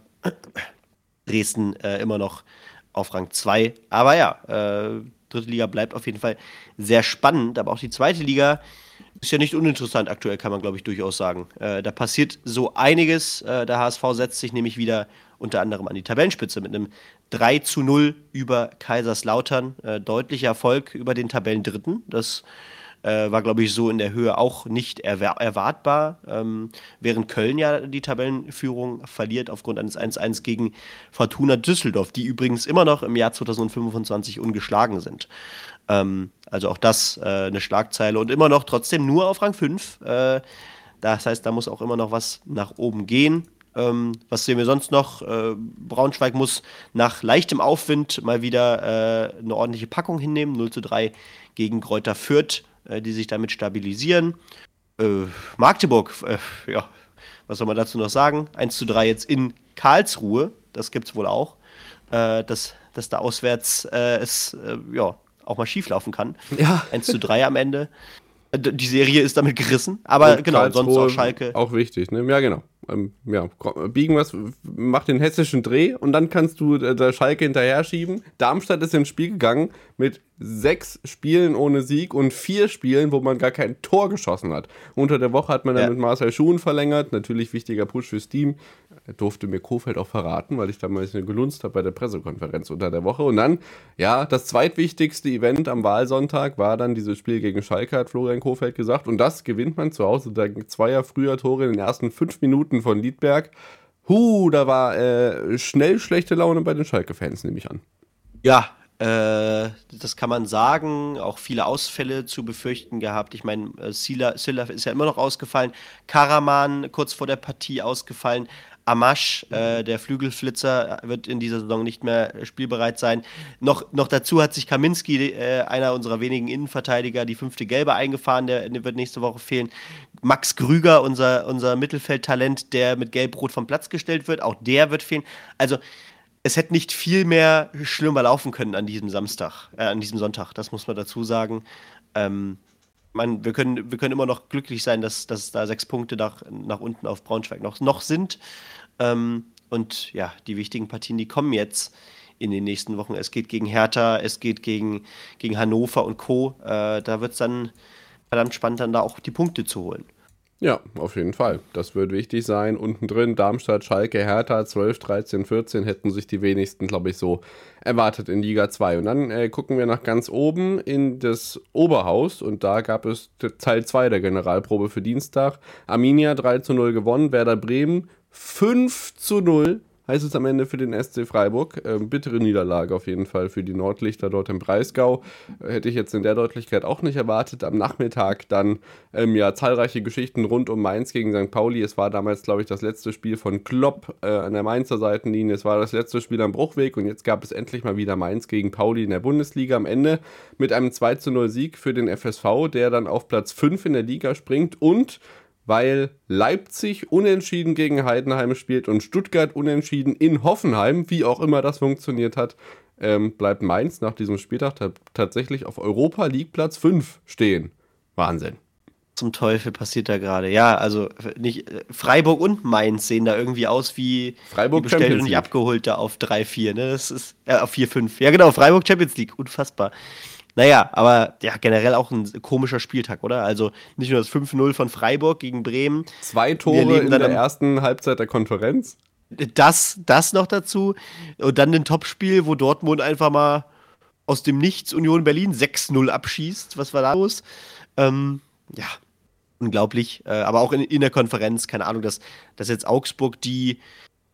Dresden äh, immer noch auf Rang zwei. Aber ja, äh, dritte Liga bleibt auf jeden Fall sehr spannend. Aber auch die zweite Liga ist ja nicht uninteressant aktuell, kann man glaube ich durchaus sagen. Äh, da passiert so einiges. Äh, der H S V setzt sich nämlich wieder unter anderem an die Tabellenspitze mit einem drei zu null über Kaiserslautern. Äh, deutlicher Erfolg über den Tabellendritten. Das äh, war, glaube ich, so in der Höhe auch nicht erwer- erwartbar. Ähm, während Köln ja die Tabellenführung verliert aufgrund eines eins eins gegen Fortuna Düsseldorf, die übrigens immer noch im Jahr zweitausendfünfundzwanzig ungeschlagen sind. Ähm, also auch das äh, eine Schlagzeile und immer noch trotzdem nur auf Rang fünf. Äh, das heißt, da muss auch immer noch was nach oben gehen. Ähm, was sehen wir sonst noch? Äh, Braunschweig muss nach leichtem Aufwind mal wieder äh, eine ordentliche Packung hinnehmen. null zu drei gegen Greuther Fürth, äh, die sich damit stabilisieren. Äh, Magdeburg, äh, ja, was soll man dazu noch sagen? eins zu drei jetzt in Karlsruhe, das gibt's wohl auch. Äh, dass, dass da auswärts äh, es äh, ja, auch mal schief laufen kann. Ja. eins zu drei am Ende. Die Serie ist damit gerissen, aber Und genau, Karlsruhe sonst auch Schalke. Auch wichtig, ne? Ja, genau. Ähm, ja, biegen was, mach den hessischen Dreh und dann kannst du äh, der Schalke hinterher schieben. Darmstadt ist ins Spiel gegangen mit sechs Spielen ohne Sieg und vier Spielen, wo man gar kein Tor geschossen hat. Unter der Woche hat man dann Ja. mit Marcel Schuhen verlängert, natürlich wichtiger Push fürs Team. Er durfte mir Kohfeldt auch verraten, weil ich damals gelunzt habe bei der Pressekonferenz unter der Woche. Und dann, ja, das zweitwichtigste Event am Wahlsonntag war dann dieses Spiel gegen Schalke, hat Florian Kohfeldt gesagt. Und das gewinnt man zu Hause. Da zweier früher Tore in den ersten fünf Minuten von Liedberg. Huh, da war äh, schnell schlechte Laune bei den Schalke-Fans, nehme ich an. Ja, äh, das kann man sagen. Auch viele Ausfälle zu befürchten gehabt. Ich meine, äh, Silla, Silla ist ja immer noch ausgefallen. Karaman kurz vor der Partie ausgefallen. Amash, äh, der Flügelflitzer, wird in dieser Saison nicht mehr spielbereit sein. Noch, noch dazu hat sich Kaminski, äh, einer unserer wenigen Innenverteidiger, die fünfte Gelbe eingefahren, der, der wird nächste Woche fehlen. Max Grüger, unser, unser Mittelfeldtalent, der mit Gelb-Rot vom Platz gestellt wird, auch der wird fehlen. Also es hätte nicht viel mehr schlimmer laufen können an diesem Samstag, äh, an diesem Sonntag, das muss man dazu sagen. Ähm, man, wir, können, wir können immer noch glücklich sein, dass, dass da sechs Punkte nach, nach unten auf Braunschweig noch, noch sind. Ähm, und ja, die wichtigen Partien, die kommen jetzt in den nächsten Wochen. Es geht gegen Hertha, es geht gegen, gegen Hannover und Co. Äh, da wird es dann verdammt spannend, dann da auch die Punkte zu holen. Ja, auf jeden Fall. Das wird wichtig sein. Unten drin Darmstadt, Schalke, Hertha, zwölf, dreizehn, vierzehn hätten sich die wenigsten, glaube ich, so erwartet in Liga zwei. Und dann äh, gucken wir nach ganz oben in das Oberhaus und da gab es Teil zwei der Generalprobe für Dienstag. Arminia drei zu null gewonnen, Werder Bremen fünf zu null. Heißt es am Ende für den S C Freiburg. Ähm, bittere Niederlage auf jeden Fall für die Nordlichter dort im Breisgau. Äh, hätte ich jetzt in der Deutlichkeit auch nicht erwartet. Am Nachmittag dann ähm, ja zahlreiche Geschichten rund um Mainz gegen Sankt Pauli. Es war damals, glaube ich, das letzte Spiel von Klopp äh, an der Mainzer Seitenlinie. Es war das letzte Spiel am Bruchweg und jetzt gab es endlich mal wieder Mainz gegen Pauli in der Bundesliga. Am Ende mit einem zwei zu null Sieg für den F S V, der dann auf Platz fünf in der Liga springt und weil Leipzig unentschieden gegen Heidenheim spielt und Stuttgart unentschieden in Hoffenheim, wie auch immer das funktioniert hat, ähm, bleibt Mainz nach diesem Spieltag t- tatsächlich auf Europa League Platz fünf stehen. Wahnsinn. Zum Teufel passiert da gerade. Ja, also nicht Freiburg und Mainz sehen da irgendwie aus wie Freiburg bestellt Champions und nicht League. abgeholt da auf drei vier, ne? Das ist äh, auf vier fünf. Ja, genau, Freiburg Champions League, unfassbar. Naja, aber ja, generell auch ein komischer Spieltag, oder? Also nicht nur das fünf null von Freiburg gegen Bremen. Zwei Wir Tore leben in dann der am- ersten Halbzeit der Konferenz. Das, das noch dazu. Und dann ein Topspiel, wo Dortmund einfach mal aus dem Nichts Union Berlin sechs null abschießt. Was war da los? Ähm, ja, unglaublich. Äh, aber auch in, in der Konferenz, keine Ahnung, dass, dass jetzt Augsburg die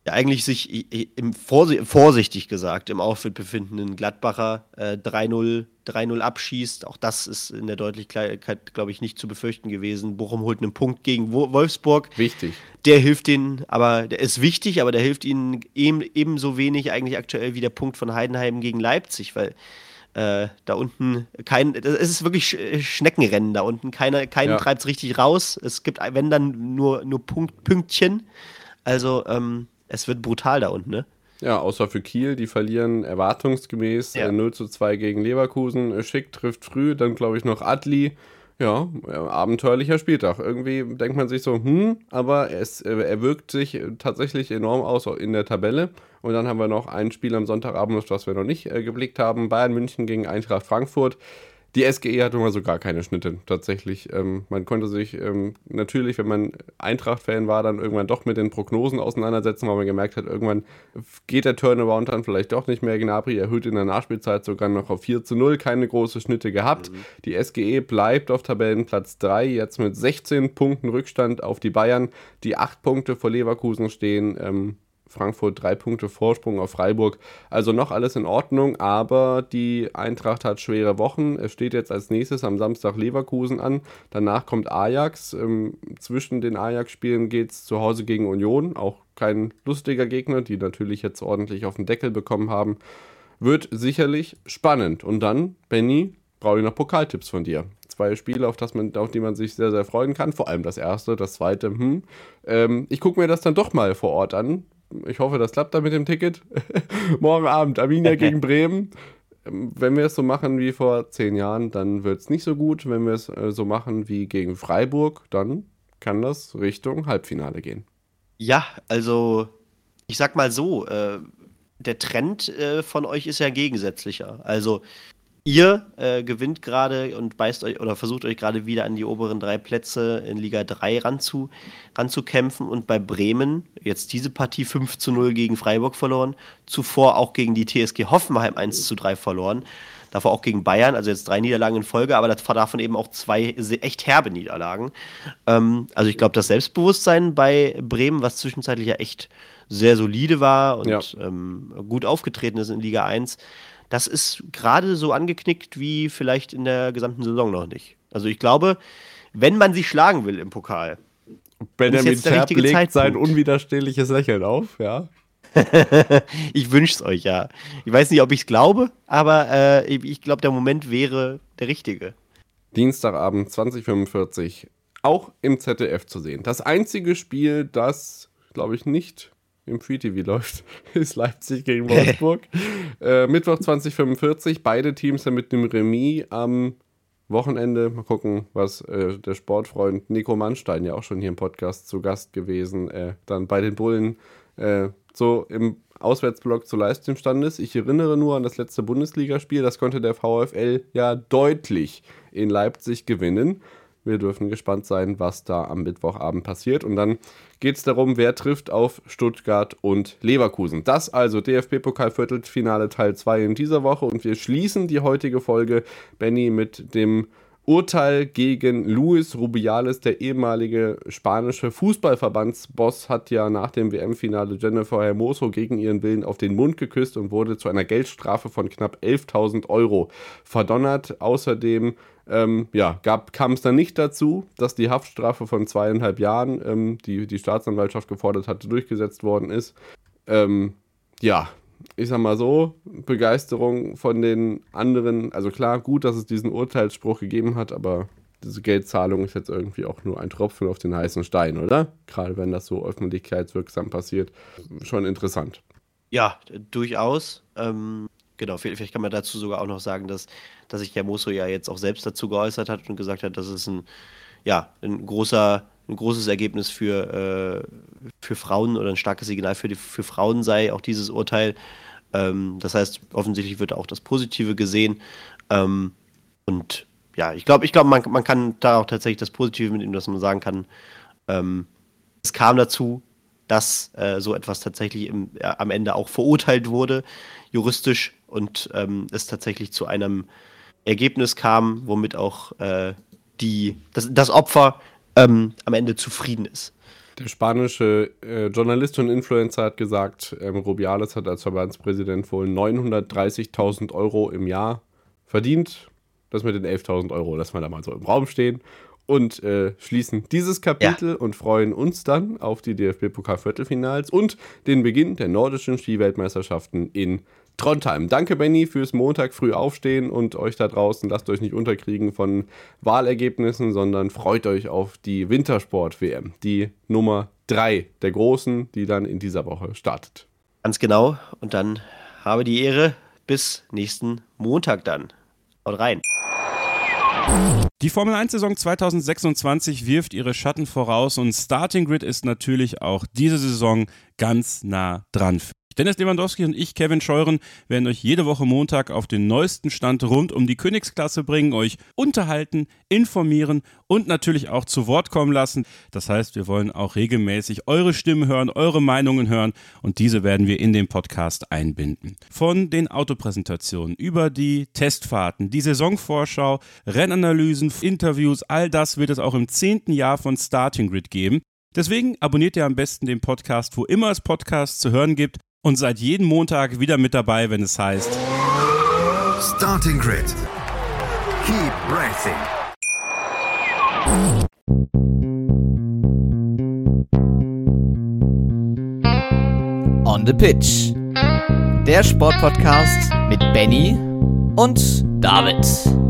ja eigentlich sich im Vorsi- vorsichtig gesagt im Aufwind befindenden Gladbacher äh, drei null abschießt. Auch das ist in der Deutlichkeit, glaube ich, nicht zu befürchten gewesen. Bochum holt einen Punkt gegen Wo- Wolfsburg. Wichtig. Der hilft ihnen, aber der ist wichtig, aber der hilft ihnen eben, ebenso wenig eigentlich aktuell wie der Punkt von Heidenheim gegen Leipzig, weil äh, da unten kein, es ist wirklich Sch- Schneckenrennen da unten. Keiner, keinen Ja. treibt es richtig raus. Es gibt, wenn dann, nur, nur Punkt, Pünktchen. Also, ähm, es wird brutal da unten, ne? Ja, außer für Kiel, die verlieren erwartungsgemäß Ja. äh, null zu zwei gegen Leverkusen. Äh, Schick trifft früh, dann glaube ich noch Adli. Ja, äh, abenteuerlicher Spieltag. Irgendwie denkt man sich so, hm, aber es, äh, er wirkt sich äh, tatsächlich enorm aus auch in der Tabelle. Und dann haben wir noch ein Spiel am Sonntagabend, auf das wir noch nicht äh, geblickt haben. Bayern München gegen Eintracht Frankfurt. Die S G E hatte mal so gar keine Schnitte, tatsächlich. Ähm, man konnte sich ähm, natürlich, wenn man Eintracht-Fan war, dann irgendwann doch mit den Prognosen auseinandersetzen, weil man gemerkt hat, irgendwann geht der Turnaround dann vielleicht doch nicht mehr. Gnabry erhöht in der Nachspielzeit sogar noch auf vier zu null, keine große Schnitte gehabt. Mhm. Die S G E bleibt auf Tabellenplatz drei, jetzt mit sechzehn Punkten Rückstand auf die Bayern, die acht Punkte vor Leverkusen stehen. Ähm, Frankfurt drei Punkte Vorsprung auf Freiburg. Also noch alles in Ordnung, aber die Eintracht hat schwere Wochen. Es steht jetzt als nächstes am Samstag Leverkusen an. Danach kommt Ajax. Ähm, zwischen den Ajax-Spielen geht es zu Hause gegen Union. Auch kein lustiger Gegner, die natürlich jetzt ordentlich auf den Deckel bekommen haben. Wird sicherlich spannend. Und dann, Benny, brauche ich noch Pokaltipps von dir. Zwei Spiele, auf, das man, auf die man sich sehr, sehr freuen kann. Vor allem das erste, das zweite. Hm. Ähm, ich gucke mir das dann doch mal vor Ort an. Ich hoffe, das klappt da mit dem Ticket. Morgen Abend, Arminia gegen Bremen. Wenn wir es so machen wie vor zehn Jahren, dann wird es nicht so gut. Wenn wir es äh, so machen wie gegen Freiburg, dann kann das Richtung Halbfinale gehen. Ja, also ich sag mal so, äh, der Trend äh, von euch ist ja gegensätzlicher. Also ihr äh, gewinnt gerade und beißt euch oder versucht euch gerade wieder an die oberen drei Plätze in Liga drei ranzu, ranzukämpfen und bei Bremen jetzt diese Partie fünf zu null gegen Freiburg verloren, zuvor auch gegen die T S G Hoffenheim eins zu drei verloren, davor auch gegen Bayern, also jetzt drei Niederlagen in Folge, aber davon eben auch zwei echt herbe Niederlagen. Ähm, also ich glaube, das Selbstbewusstsein bei Bremen, was zwischenzeitlich ja echt sehr solide war und ja. ähm, gut aufgetreten ist in Liga eins, das ist gerade so angeknickt wie vielleicht in der gesamten Saison noch nicht. Also ich glaube, wenn man sie schlagen will im Pokal, Benjamin Terp legt sein unwiderstehliches Lächeln auf, ja. Ich wünsche es euch, ja. Ich weiß nicht, ob ich es glaube, aber äh, ich glaube, der Moment wäre der richtige. Dienstagabend zwanzig Uhr fünfundvierzig, auch im Z D F zu sehen. Das einzige Spiel, das, glaube ich, nicht im Free T V läuft, ist Leipzig gegen Wolfsburg. äh, Mittwoch zwanzig Uhr fünfundvierzig, beide Teams dann mit dem Remis am Wochenende. Mal gucken, was äh, der Sportfreund Nico Mannstein, ja auch schon hier im Podcast zu Gast gewesen, äh, dann bei den Bullen äh, so im Auswärtsblock zu leisten imstande ist. Ich erinnere nur an das letzte Bundesligaspiel, das konnte der VfL ja deutlich in Leipzig gewinnen. Wir dürfen gespannt sein, was da am Mittwochabend passiert. Und dann geht es darum, wer trifft auf Stuttgart und Leverkusen. Das also D F B-Pokal-Viertelfinale Teil zwei in dieser Woche. Und wir schließen die heutige Folge, Benny, mit dem Urteil gegen Luis Rubiales. Der ehemalige spanische Fußballverbandsboss hat ja nach dem W M-Finale Jennifer Hermoso gegen ihren Willen auf den Mund geküsst und wurde zu einer Geldstrafe von knapp elftausend Euro verdonnert. Außerdem Ähm, ja, gab, kam es dann nicht dazu, dass die Haftstrafe von zweieinhalb Jahren, ähm, die die Staatsanwaltschaft gefordert hatte, durchgesetzt worden ist. Ähm, ja, ich sag mal so, Begeisterung von den anderen, also klar, gut, dass es diesen Urteilsspruch gegeben hat, aber diese Geldzahlung ist jetzt irgendwie auch nur ein Tropfen auf den heißen Stein, oder? Gerade wenn das so öffentlichkeitswirksam passiert. Schon interessant. Ja, durchaus. Ähm, genau, vielleicht kann man dazu sogar auch noch sagen, dass, dass sich Hermoso ja jetzt auch selbst dazu geäußert hat und gesagt hat, dass es ein, ja, ein, großer, ein großes Ergebnis für, äh, für Frauen oder ein starkes Signal für, die, für Frauen sei, auch dieses Urteil. Ähm, das heißt, offensichtlich wird auch das Positive gesehen. Ähm, und ja, ich glaube, ich glaub, man, man kann da auch tatsächlich das Positive mitnehmen, dass man sagen kann, ähm, es kam dazu, dass äh, so etwas tatsächlich im, äh, am Ende auch verurteilt wurde, juristisch, und ähm, es tatsächlich zu einem Ergebnis kam, womit auch äh, die, das, das Opfer ähm, am Ende zufrieden ist. Der spanische äh, Journalist und Influencer hat gesagt, ähm, Rubiales hat als Verbandspräsident wohl neunhundertdreißigtausend Euro im Jahr verdient. Das mit den elftausend Euro, lassen wir da mal so im Raum stehen. Und äh, schließen dieses Kapitel ja. und freuen uns dann auf die D F B-Pokal-Viertelfinals und den Beginn der nordischen Skiweltmeisterschaften in Trondheim. Danke, Benny, fürs Montag früh aufstehen und euch da draußen, lasst euch nicht unterkriegen von Wahlergebnissen, sondern freut euch auf die Wintersport-W M, die Nummer drei der Großen, die dann in dieser Woche startet. Ganz genau. Und dann habe die Ehre bis nächsten Montag dann. Haut rein. Die Formel eins Saison zwanzig sechsundzwanzig wirft ihre Schatten voraus und Starting Grid ist natürlich auch diese Saison ganz nah dran. Dennis Lewandowski und ich, Kevin Scheuren, werden euch jede Woche Montag auf den neuesten Stand rund um die Königsklasse bringen, euch unterhalten, informieren und natürlich auch zu Wort kommen lassen. Das heißt, wir wollen auch regelmäßig eure Stimmen hören, eure Meinungen hören und diese werden wir in den Podcast einbinden. Von den Autopräsentationen über die Testfahrten, die Saisonvorschau, Rennanalysen, Interviews, all das wird es auch im zehnten Jahr von Starting Grid geben. Deswegen abonniert ihr am besten den Podcast, wo immer es Podcasts zu hören gibt. Und seid jeden Montag wieder mit dabei, wenn es heißt Starting Grid. Keep racing. On the Pitch. Der Sportpodcast mit Benny und David.